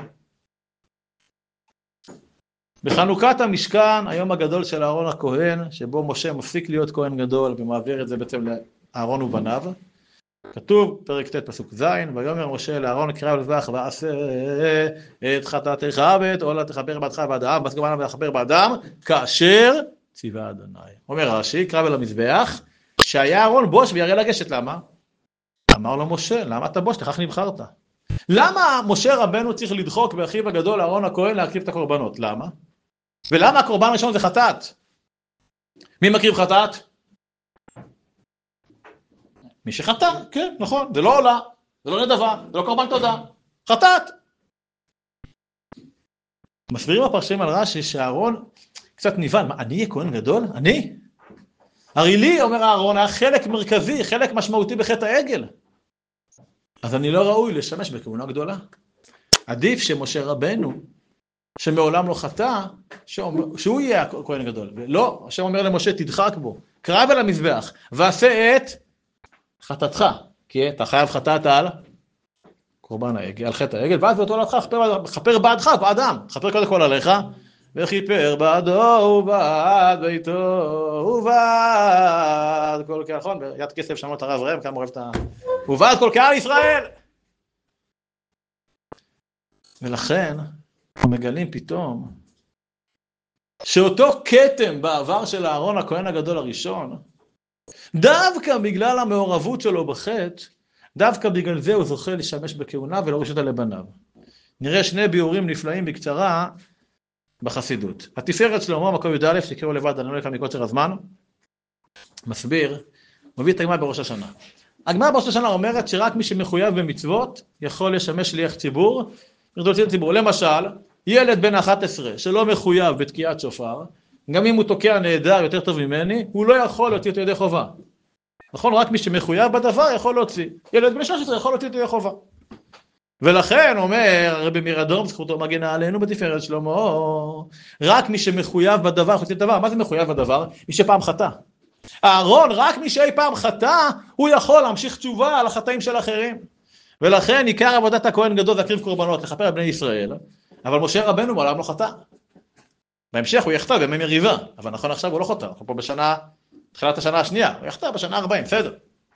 בחנוכת המשכן, היום הגדול של אהרון הכהן, שבו משה מפסיק להיות כהן גדול ומעביר את זה בעצם לאהרון ובניו, כתוב, פרק ט' פסוק ז', ויאמר משה לאהרון קרא ולזבח ועשה את חטאתך ואת עולתך תכפר בעדך ועד העם, ואז גם לכפר באדם, כאשר ציווה אדוני. אומר רש"י, קרא ולמזבח, שהיה אהרון בוש וירא לגשת, למה? אמר לו משה, למה אתה בוש? לכך נבחרת. למה משה רבנו צריך לדחוק באחיו הגדול אהרון הכהן להקריב את הקורבנות? למה? ולמה הקורבן הראשון זה חטאת? מי מקריב חטאת? מי שחטא, כן, נכון, זה לא עולה, זה לא נדבה, זה לא קורבן תודה, חטאת. מסבירים הפרשנים על רש"י שאהרון קצת נבהל, מה, אני אהיה כהן גדול? אני? הרי לי, אומר אהרון, היה חלק מרכזי, חלק משמעותי בחטא העגל. אז אני לא ראוי לשמש בכהונה גדולה. עדיף שמשה רבנו, שמעולם לא חטא, שהוא יהיה הכהן גדול. ולא, השם אומר למשה, תדחק בו, קרב אל המזבח, ועשה את חטאתך, כי אתה חייב חטאת על קורבן העגל, על חטא העגל, ואז באותו הלכך, חפר בעדך, באדם, חפר קודם כל עליך, וחיפר בעדו ובעד ביתו ובעד כל קהל, נכון? ביד כסף שמות הרב רב, כמה אוהב את ה... ובעד כל קהל ישראל! ולכן, אנחנו מגלים פתאום, שאותו כתם בעבר של אהרון הכהן הגדול הראשון, דווקא בגלל המעורבות שלו בחטא, דווקא בגלל זה הוא זוכה לשמש בכהונה ולא רשות על לבניו. נראה שני ביאורים נפלאים בקצרה בחסידות. התפארת שלמה, מקום י"א, תקראו לבד, אני לא אקרא מקוצר הזמן, מסביר, מביא את הגמרא בראש השנה. הגמרא בראש השנה אומרת שרק מי שמחויב במצוות יכול לשמש שליח ציבור, למשל, ילד בן 11 שלא מחויב בתקיעת שופר, גם אם הוא תוקע נהדר יותר טוב ממני, הוא לא יכול להוציא את ידי חובה. נכון? רק מי שמחויב בדבר יכול להוציא. ילד בן 13 יכול להוציא את ידי חובה. ולכן אומר הרבי מירדורם, זכותו מגנה עלינו בתפארת שלמה, רק מי שמחויב בדבר, יכול להוציא את הדבר. מה זה מחויב בדבר? מי שפעם חטא. אהרון, רק מי שאי פעם חטא, הוא יכול להמשיך תשובה על החטאים של אחרים. ולכן עיקר עבודת הכהן גדול זה להקריב קורבנות, לכפר על בני ישראל, אבל משה רבנו מעולם לא חטא. בהמשך הוא יחטא בימי מריבה, אבל נכון עכשיו הוא לא חטא, אנחנו פה תחילת השנה השנייה, הוא יחטא בשנה 40, בסדר.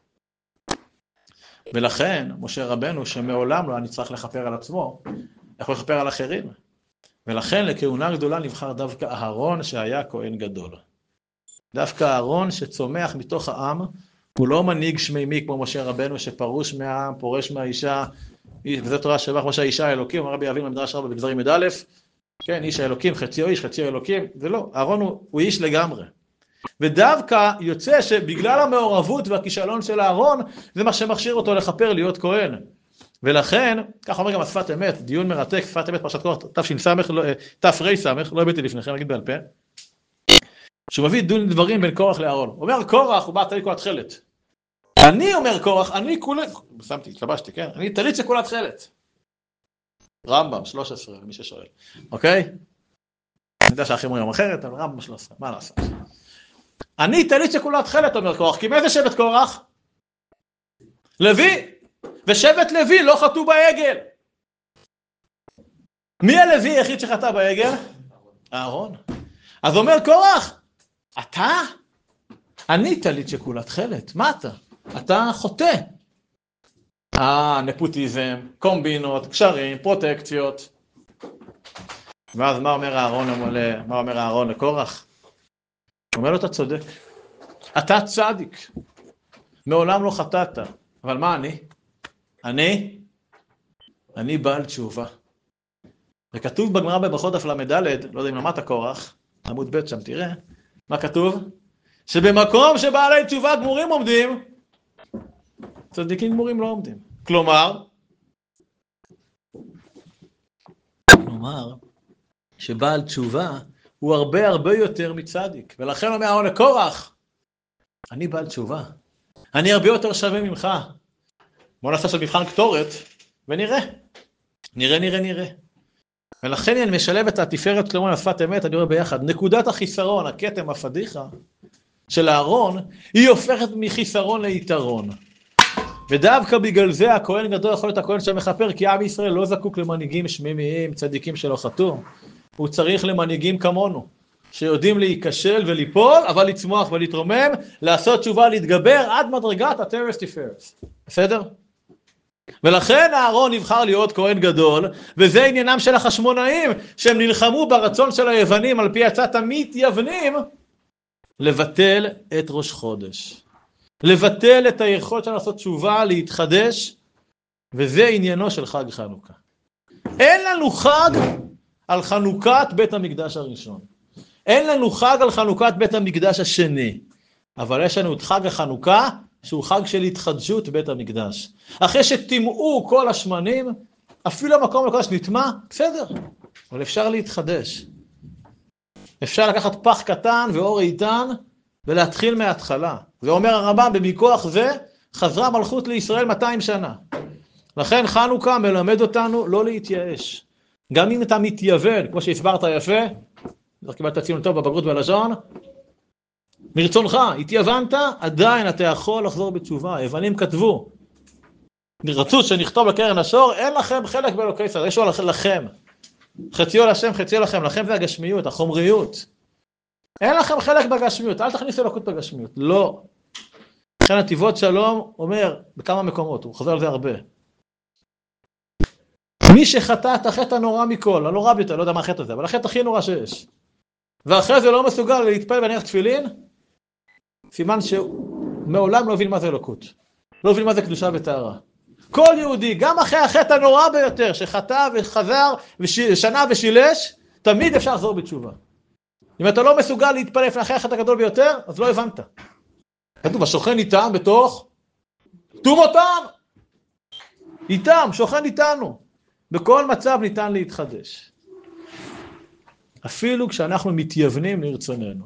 ולכן משה רבנו שמעולם לא היה נצטרך לכפר על עצמו, יכול לכפר על אחרים. ולכן לכהונה גדולה נבחר דווקא אהרון שהיה כהן גדול. דווקא אהרון שצומח מתוך העם, הוא לא מנהיג שמימי כמו משה רבנו שפרוש מהעם, פורש מהאישה, וזה תורה שבח משה האישה האלוקים, הרבי אבינו במדרש רבה בדברים י"א, כן, איש האלוקים, חציו איש, חציו אלוקים, זה לא, אהרון הוא איש לגמרי. ודווקא יוצא שבגלל המעורבות והכישלון של אהרון, זה מה שמכשיר אותו לכפר להיות כהן. ולכן, כך אומר גם השפת אמת, דיון מרתק, שפת אמת פרשת קורח, תר"ס, לא הבאתי לפניכם, נגיד בעל פה, שהוא מביא דין דברים בין קורח לאהרון. הוא אומר קורח, הוא בא תליט כולה תכלת. אני אומר קורח, אני כולה, שמתי, התלבשתי, כן? אני תליט שכולה תכלת. רמב"ם, 13, מי ששואל. אוקיי? אני יודע שהאחים אומרים אחרת, אבל רמב"ם 13, מה לעשות? אני תליט שכולה תכלת, אומר קורח, כי מאיזה שבט קורח? לוי. ושבט לוי לא חטאו בעגל. מי הלוי היחיד שחטא בעגל? אהרון. אז אומר קורח, אתה? אני תליט שכולה תכלת, מה אתה? אתה חוטא. נפוטיזם, קומבינות, קשרים, פרוטקציות. ואז מה אומר אהרון לקורח? הוא אומר לו, אתה צודק. אתה צדיק. מעולם לא חטאת. אבל מה אני? אני אני בעל תשובה. וכתוב בגמרא בברכות דף ל"ד, לא יודע אם למדת קורח, עמוד ב' שם תראה, מה כתוב? שבמקום שבעלי תשובה גמורים עומדים, צדיקים גמורים לא עומדים. כלומר, שבעל תשובה הוא הרבה הרבה יותר מצדיק. ולכן אומר אהרון לקורח, אני בעל תשובה. אני הרבה יותר שווה ממך. בוא נעשה של מבחן קטורת, ונראה. נראה. ולכן אני משלב את התפארת שלמה עם השפת אמת, אני רואה ביחד. נקודת החיסרון, הכתם, הפדיחה של אהרון, היא הופכת מחיסרון ליתרון. ודווקא בגלל זה הכהן גדול יכול להיות הכהן שמכפר, כי עם ישראל לא זקוק למנהיגים שמימיים, צדיקים שלא חטאו. הוא צריך למנהיגים כמונו, שיודעים להיכשל וליפול, אבל לצמוח ולהתרומם, לעשות תשובה, להתגבר עד מדרגת התרס תפארת. בסדר? ולכן אהרון נבחר להיות כהן גדול, וזה עניינם של החשמונאים, שהם נלחמו ברצון של היוונים, על פי עצת המתייוונים, לבטל את ראש חודש. לבטל את היכולת של לעשות תשובה, להתחדש, וזה עניינו של חג חנוכה. אין לנו חג על חנוכת בית המקדש הראשון. אין לנו חג על חנוכת בית המקדש השני. אבל יש לנו את חג החנוכה, שהוא חג של התחדשות בית המקדש. אחרי שתימאו כל השמנים, אפילו המקום לקודש נטמע, בסדר. אבל אפשר להתחדש. אפשר לקחת פח קטן ואור איתן, ולהתחיל מההתחלה. ואומר הרמב"ם, במכוח זה חזרה מלכות לישראל 200 שנה. לכן חנוכה מלמד אותנו לא להתייאש. גם אם אתה מתייוון, כמו שהסברת יפה, קיבלת ציון טוב בבגרות בלשון, מרצונך, התייוונת, עדיין אתה יכול לחזור בתשובה. היוונים כתבו, רצו שנכתוב לקרן השור, אין לכם חלק באלוקי ישראל, יש לכם. חציו לשם, חציו לכם, לכם זה הגשמיות, החומריות. אין לכם חלק בגשמיות, אל תכניסו אלוקות בגשמיות, לא. לכן נתיבות שלום אומר בכמה מקומות, הוא חוזר על זה הרבה. מי שחטא את החטא הנורא מכל, הנורא ביותר, לא יודע מה החטא הזה, אבל החטא הכי נורא שיש. ואחרי זה לא מסוגל להתפלל בנך תפילין, סימן שהוא מעולם לא הבין מה זה אלוקות. לא הבין מה זה קדושה וטהרה. כל יהודי, גם אחרי החטא הנורא ביותר, שחטא וחזר ושנה ושילש, תמיד אפשר לחזור בתשובה. אם אתה לא מסוגל להתפלל לפני אחרי החטא הגדול ביותר, אז לא הבנת. כתוב, השוכן איתם בתוך תומותם. איתם, שוכן איתנו. בכל מצב ניתן להתחדש. אפילו כשאנחנו מתייוונים לרצוננו.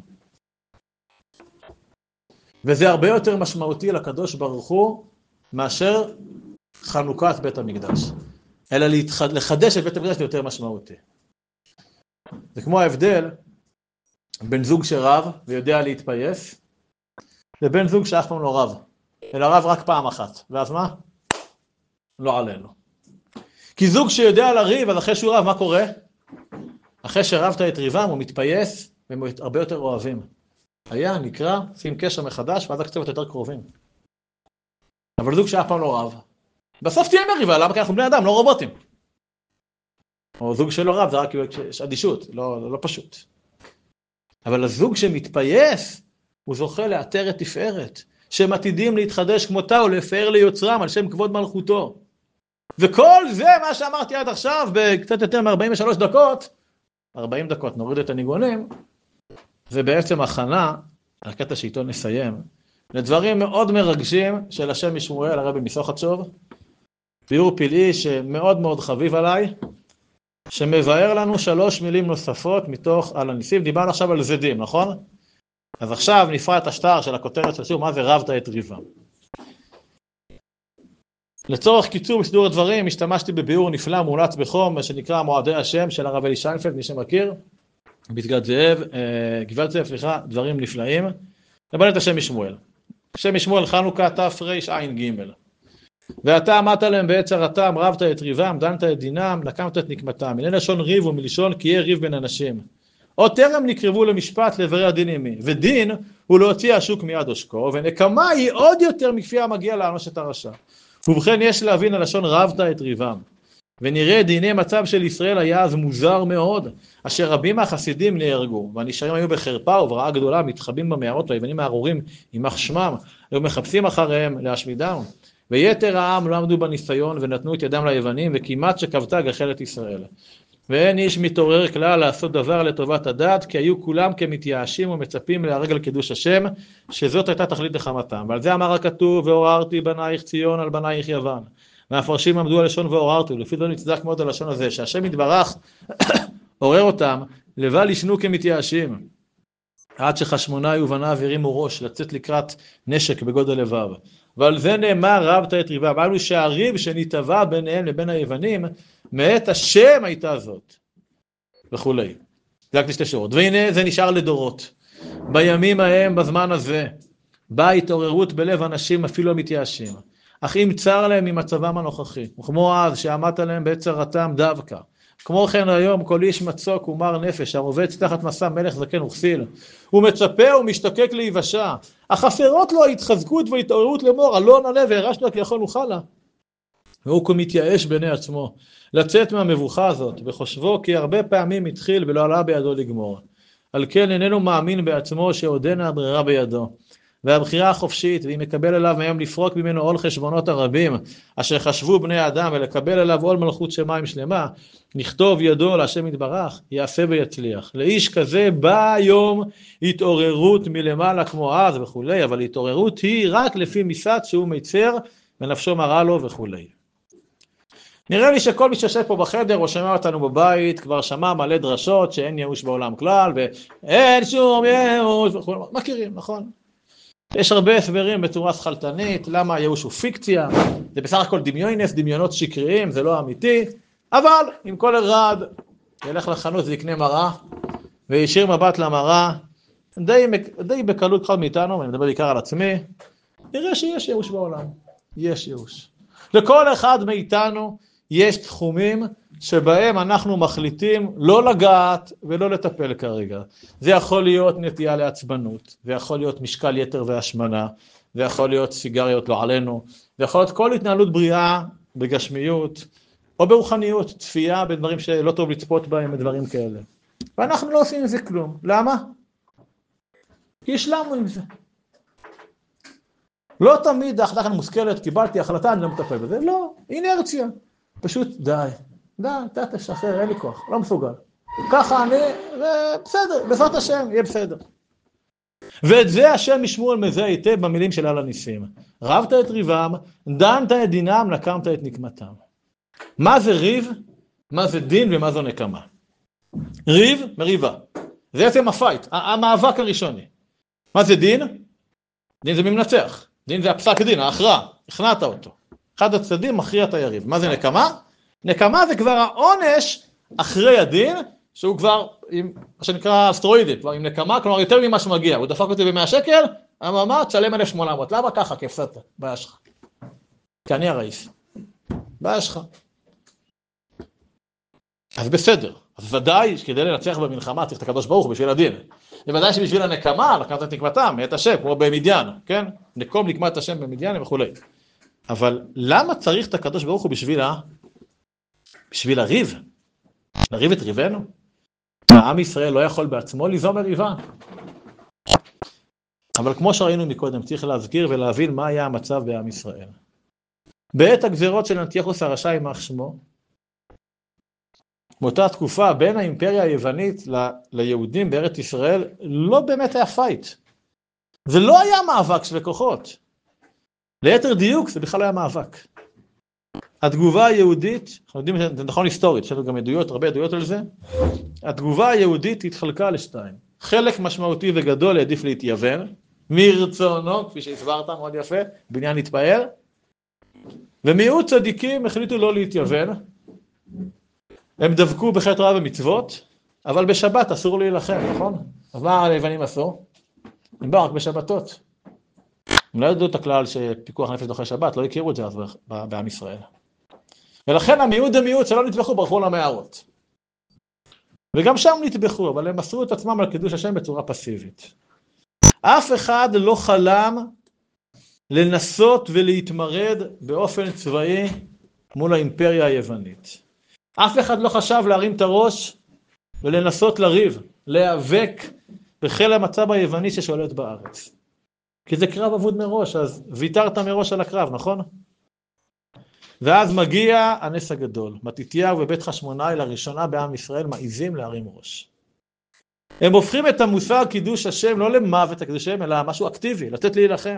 וזה הרבה יותר משמעותי לקדוש ברוך הוא, מאשר חנוכת בית המקדש. אלא לחדש את בית המקדש יותר משמעותי. זה כמו ההבדל בין זוג שרב ויודע להתפייס, לבין זוג שאף פעם לא רב. אלא רב רק פעם אחת. ואז מה? לא עלינו. כי זוג שיודע לריב, אז אחרי שהוא רב, מה קורה? אחרי שרבת את ריבם, הוא מתפייס, והם הרבה יותר אוהבים. היה, נקרא, שים קשר מחדש, ואז הקצוות יותר קרובים. אבל זוג שאף פעם לא רב. בסוף תהיה מריבה, למה? כי אנחנו בני אדם, לא רובוטים. או זוג שלא רב, זה רק יש אדישות, לא פשוט. אבל הזוג שמתפייס, הוא זוכה לאתר את תפארת, שהם עתידים להתחדש כמותה, או לפאר ליוצרם, על שם כבוד מלכותו. וכל זה, מה שאמרתי עד עכשיו, בקצת יותר מ-43 דקות, 40 דקות, נוריד את הניגונים, זה בעצם הכנה, הקטע שאיתו נסיים, לדברים מאוד מרגשים של השם משמואל, הרבי מסוכתשוב, ביאור פלאי שמאוד מאוד חביב עליי, שמבאר לנו 3 מילים נוספות מתוך על הניסים. דיברנו עכשיו על זדים, נכון? אז עכשיו נפרע את השטר של הכותרת של שוב, מה זה רבת את ריבם. לצורך קיצור בסידור הדברים, השתמשתי בביאור נפלא מומלץ בחום, שנקרא מועדי השם של הרב אלי שיינפלד, מי שמכיר, גבעת זאב, דברים נפלאים. נבנה את השם משמואל. השם משמואל חנוכה תרע"ג. ואתה עמדת להם בעצרתם, רבת את ריבם, דנת את דינם, נקמת את נקמתם. הנה לשון ריב ומלשון כי יהיה ריב בין אנשים. עוד טרם נקרבו למשפט לעברי הדין ימי. ודין הוא להוציא השוק מיד עושקו, ונקמה היא עוד יותר מכפי המגיע לאנוש את הרשע. ובכן יש להבין הלשון רבת את ריבם. ונראה דיני מצב של ישראל היה אז מוזר מאוד, אשר רבים מהחסידים נהרגו, והנשארים היו בחרפה וברעה גדולה, מתחבאים במערות, והיוונים הארורים יימח שמם, היו מחפשים אחריהם להשמידם. ויתר העם לא עמדו בניסיון ונתנו את ידם ליוונים, וכמעט שכבתה גחלת ישראל. ואין איש מתעורר כלל לעשות דבר לטובת הדת, כי היו כולם כמתייאשים ומצפים להרג על קידוש השם, שזאת הייתה תכלית נחמתם. ועל זה אמר הכתוב, ועוררתי בנייך ציון על בנייך יוון. והמפרשים עמדו על לשון ועוררתי, ולפי זה נצדק מאוד על לשון הזה, שהשם יתברך עורר אותם, לבל ישנו כמתייאשים, עד שחשמונאי ובניו הרימו ראש, לצאת לקראת נשק בגודל לבב. ועל זה נאמר רבת את ריבה, אמרנו שהריב שנתבע ביניהם לבין היוונים, מאת השם הייתה זאת, וכולי. זה רק שתי שורות. והנה זה נשאר לדורות. בימים ההם, בזמן הזה, באה התעוררות בלב אנשים אפילו המתייאשים. אך אם צר להם ממצבם הנוכחי, וכמו אז שעמדת להם בעת צרתם דווקא. כמו כן היום כל איש מצוק ומר נפש, הרובץ תחת מסע מלך זקן וכסיל, הוא מצפה ומשתוקק להיוושע, אך חסרות לו ההתחזקות וההתעוררות לאמור, אלון עלה והרשת כי יכול נוכל. והוא כמתייאש בעיני עצמו, לצאת מהמבוכה הזאת, בחושבו כי הרבה פעמים התחיל ולא עלה בידו לגמור. על כן איננו מאמין בעצמו שעודנה הברירה בידו. והבחירה החופשית, והיא מקבל אליו מהם לפרוק ממנו עול חשבונות הרבים, אשר חשבו בני האדם, ולקבל אליו עול מלכות שמיים שלמה, נכתוב ידו להשם יתברך, יעשה ויצליח. לאיש כזה בא היום התעוררות מלמעלה כמו אז וכולי, אבל התעוררות היא רק לפי מסת שהוא מיצר, ונפשו מראה לו וכולי. נראה לי שכל מי שיושב פה בחדר או שמע אותנו בבית, כבר שמע מלא דרשות שאין ייאוש בעולם כלל, ואין שום ייאוש וכולי, מכירים, נכון? יש הרבה הסברים בצורה שכלתנית, למה הייאוש הוא פיקציה, זה בסך הכל דמיונות שקריים, זה לא אמיתי, אבל אם כל אחד ילך לחנות ויקנה מראה, וישיר מבט למראה, די בקלות אחד מאיתנו, ואני מדבר בעיקר על עצמי, נראה שיש ייאוש בעולם, יש ייאוש. לכל אחד מאיתנו יש תחומים שבהם אנחנו מחליטים לא לגעת ולא לטפל כרגע. זה יכול להיות נטייה לעצבנות, זה יכול להיות משקל יתר והשמנה, זה יכול להיות סיגריות לא עלינו, זה יכול להיות כל התנהלות בריאה בגשמיות או ברוחניות, צפייה בדברים שלא טוב לצפות בהם ודברים כאלה. ואנחנו לא עושים עם זה כלום. למה? כי השלמנו עם זה. לא תמיד ההחלטה כאן מושכלת, קיבלתי החלטה, אני לא מטפל בזה. לא, אינרציה. פשוט די, תשחרר, אין לי כוח, לא מסוגל. ככה אני, בסדר, בעזרת השם, יהיה בסדר. ואת זה השם ישמעו על מזה היטב במילים של על הניסים. רבת את ריבם, דנת את דינם, נקמת את נקמתם. מה זה ריב? מה זה דין ומה זו נקמה? ריב, מריבה. זה עצם הפייט, המאבק הראשוני. מה זה דין? דין זה ממנצח. דין זה הפסק דין, ההכרעה, הכנעת אותו. אחד הצדדים מכריע את היריב. מה זה נקמה? נקמה זה כבר העונש אחרי הדין, שהוא כבר עם מה שנקרא אסטרואידים, כבר עם נקמה, כלומר יותר ממה שמגיע. הוא דפק אותי ב100 שקל, אממה, תשלם 1,800. למה ככה? כי הפסדת, בעיה שלך. כי אני הרעיף. בעיה שלך. אז בסדר. אז ודאי שכדי לנצח במלחמה צריך את הקדוש ברוך הוא בשביל הדין. בוודאי שבשביל הנקמה, לקחת את נקמתם, את השם, כמו במדיין, כן? נקום נקמת את השם במדיין וכולי. אבל למה צריך את הקדוש ברוך הוא בשביל הריב? לריב את ריבנו? העם ישראל לא יכול בעצמו ליזום מריבה. אבל כמו שראינו מקודם, צריך להזכיר ולהבין מה היה המצב בעם ישראל. בעת הגזירות של אנטיוכוס הרשע יימח שמו, מאותה תקופה בין האימפריה היוונית ליהודים בארץ ישראל, לא באמת היה פייט. זה לא היה מאבק של כוחות. ליתר דיוק זה בכלל היה מאבק. התגובה היהודית, אנחנו יודעים שזה נכון היסטורית, יש לנו גם עדויות, הרבה עדויות על זה, התגובה היהודית התחלקה לשתיים. חלק משמעותי וגדול העדיף להתייוון, מרצונו, כפי שהסברת מאוד יפה, בניין להתפאר, ומיעוט צדיקים החליטו לא להתייוון, הם דבקו בחטא תורה ומצוות, אבל בשבת אסור להילחם, נכון? אז מה היוונים עשו? הם באו רק בשבתות. הם לא ידעו את הכלל שפיקוח נפש דוחה שבת, לא הכירו את זה אז בעם ישראל. ולכן המיעוט דמיעוט שלא נטבחו ברחו למערות. וגם שם נטבחו, אבל הם מסרו את עצמם על קידוש השם בצורה פסיבית. אף אחד לא חלם לנסות ולהתמרד באופן צבאי מול האימפריה היוונית. אף אחד לא חשב להרים את הראש ולנסות לריב, להיאבק בחיל המצב היווני ששולט בארץ. כי זה קרב אבוד מראש, אז ויתרת מראש על הקרב, נכון? ואז מגיע הנס הגדול. מתתיהו ובית חשמונאי לראשונה בעם ישראל מעיזים להרים ראש. הם הופכים את המושג קידוש השם לא למוות הקדוש השם, אלא משהו אקטיבי, לתת להילחם.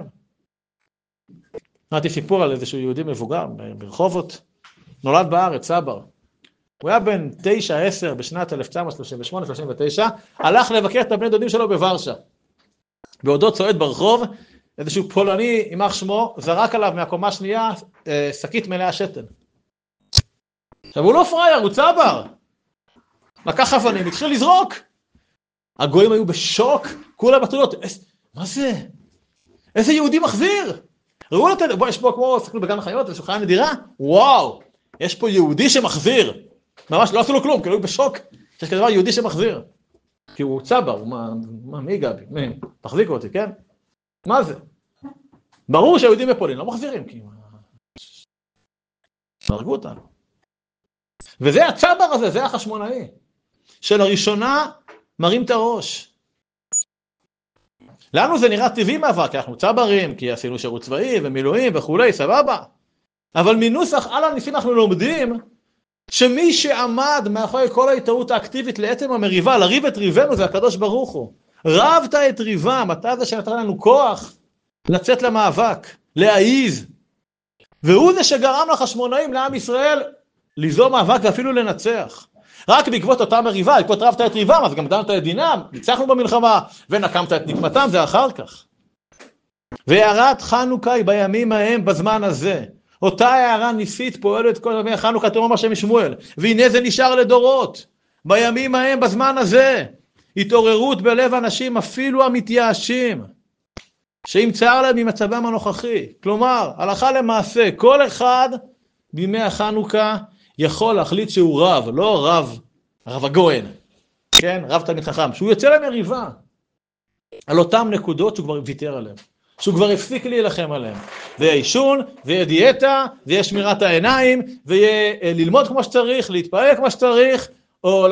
ראיתי סיפור על איזשהו יהודי מבוגר ברחובות, נולד בארץ, סבר. הוא היה בן 9-10 בשנת 1938-39, הלך לבקר את הבני דודים שלו בוורשה. בעודו צועד ברחוב, איזשהו פולני, יימח שמו, זרק עליו מהקומה השנייה שקית מלאה שתן. עכשיו הוא לא פרייר, הוא צבר. לקח אבנים, התחיל לזרוק. הגויים היו בשוק, כולם בתולות, מה זה? איזה יהודי מחזיר? ראו לתת, בוא, יש פה כמו, סתכלו בגן החיות, איזשהו חיה נדירה, וואו, יש פה יהודי שמחזיר. ממש לא עשו לו כלום, כאילו הוא בשוק, שיש כדבר יהודי שמחזיר. כי הוא צבר, הוא מי גבי? מי? תחזיקו אותי, כן? מה זה? ברור שהיהודים בפולין לא מחזירים, כי הרגו אותנו. וזה הצבר הזה, זה החשמונאי, שלראשונה מרים את הראש. לנו זה נראה טבעי מאבק, כי אנחנו צברים, כי עשינו שירות צבאי ומילואים וכולי, סבבה. אבל מנוסח על הניסים אנחנו לומדים שמי שעמד מאחורי כל ההתערות האקטיבית לעצם המריבה, לריב את ריבנו, זה הקדוש ברוך הוא. רבת את ריבם, אתה זה שנתן לנו כוח לצאת למאבק, להעיז. והוא זה שגרם לחשמונאים, לעם ישראל, ליזום מאבק ואפילו לנצח. רק בעקבות אותה מריבה, בעקבות רבת את ריבם, אז גם דנת את דינם, ניצחנו במלחמה, ונקמת את נקמתם, זה אחר כך. והערת חנוכה היא בימים ההם בזמן הזה. אותה הערה ניסית פועלת כל ימי חנוכה, תאמר השם משמואל, והנה זה נשאר לדורות. בימים ההם בזמן הזה, התעוררות בלב אנשים אפילו המתייאשים, שאם צער להם ממצבם הנוכחי. כלומר, הלכה למעשה, כל אחד בימי החנוכה יכול להחליט שהוא רב, לא רב הגוהן, כן? רב תלמיד חכם, שהוא יוצא למריבה על אותם נקודות שהוא כבר ויתר עליהם, שהוא כבר הפסיק להילחם עליהם. ויהיה עישון, ויהיה דיאטה, ויהיה שמירת העיניים, ויהיה ללמוד כמו שצריך, להתפעל כמו שצריך, או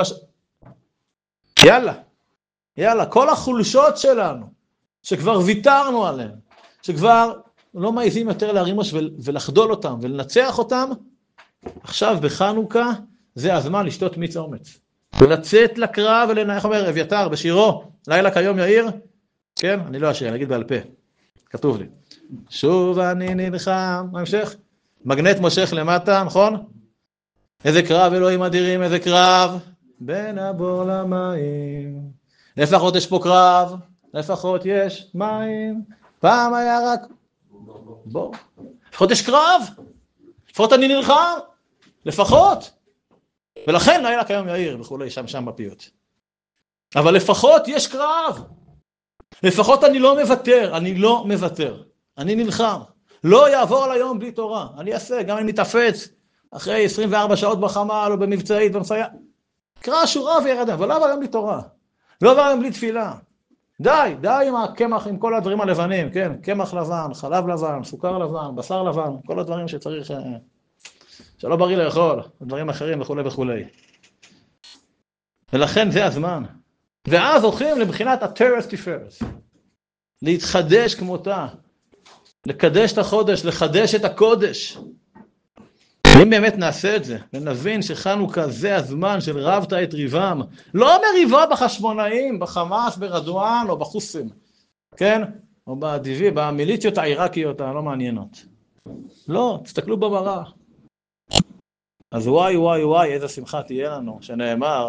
יאללה, כל החולשות שלנו, שכבר ויתרנו עליהם, שכבר לא מעיזים יותר להרים ראש ולחדול אותם ולנצח אותם, עכשיו בחנוכה זה הזמן לשתות מיץ אומץ. ולצאת לקרב איך אומר אביתר בשירו, לילה כיום יאיר, כן? אני לא אשאיר, אני אגיד בעל פה. כתוב לי. שוב אני נלחם, מה המשך? מגנט מושך למטה, נכון? איזה קרב אלוהים אדירים, איזה קרב. בין הבור למים. לפחות יש פה קרב, לפחות יש מים. פעם היה רק בור. לפחות יש קרב. לפחות אני נלחם. לפחות. ולכן לילה כיום יאיר וכולי, שם בפיות. אבל לפחות יש קרב. לפחות אני לא מוותר. אני נלחם. לא יעבור על היום בלי תורה. אני אעשה, גם אם מתאפץ אחרי 24 שעות בחמ"ל או במבצעית במסייע. קרא שורה וירד, אבל לא עבר היום בלי תורה. לא עבר היום בלי תפילה. די עם הקמח, עם כל הדברים הלבנים, כן? קמח לבן, חלב לבן, סוכר לבן, בשר לבן, כל הדברים שצריך, שלא בריא לאכול, דברים אחרים וכולי. ולכן זה הזמן. ואז הולכים לבחינת הטרס תפארס. להתחדש כמותה. לקדש את החודש, לחדש את הקודש. אם באמת נעשה את זה, ונבין שחנוכה זה הזמן של רבת את ריבם, לא מריבה בחשמונאים, בחמאס, ברדואן או בחוסים, כן? או בדיבי, במיליציות העיראקיות הלא מעניינות. לא, תסתכלו במראה. אז וואי, איזה שמחה תהיה לנו, שנאמר,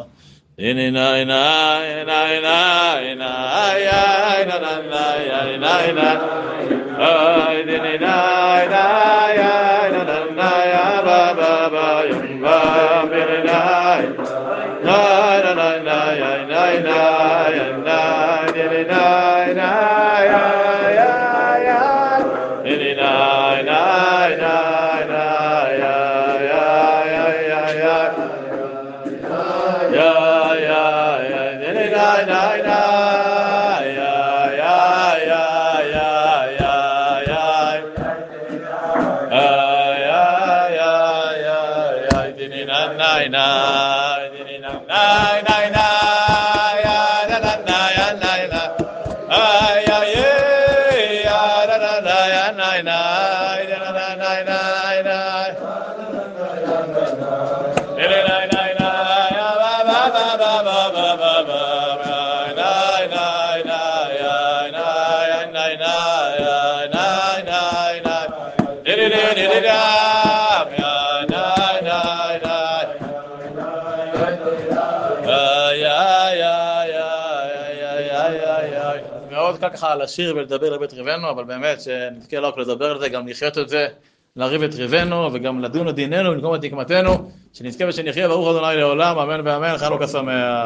איי. מאוד קל ככה לשיר ולדבר לבית ריבנו, אבל באמת שנזכה לא רק לדבר על זה, גם לחיות את זה, להריב את ריבנו, וגם לדון את דיננו, לנקום את נקמתנו, שנזכה ושנחיה ברוך ה' לעולם, אמן ואמן, חנוכה שמח.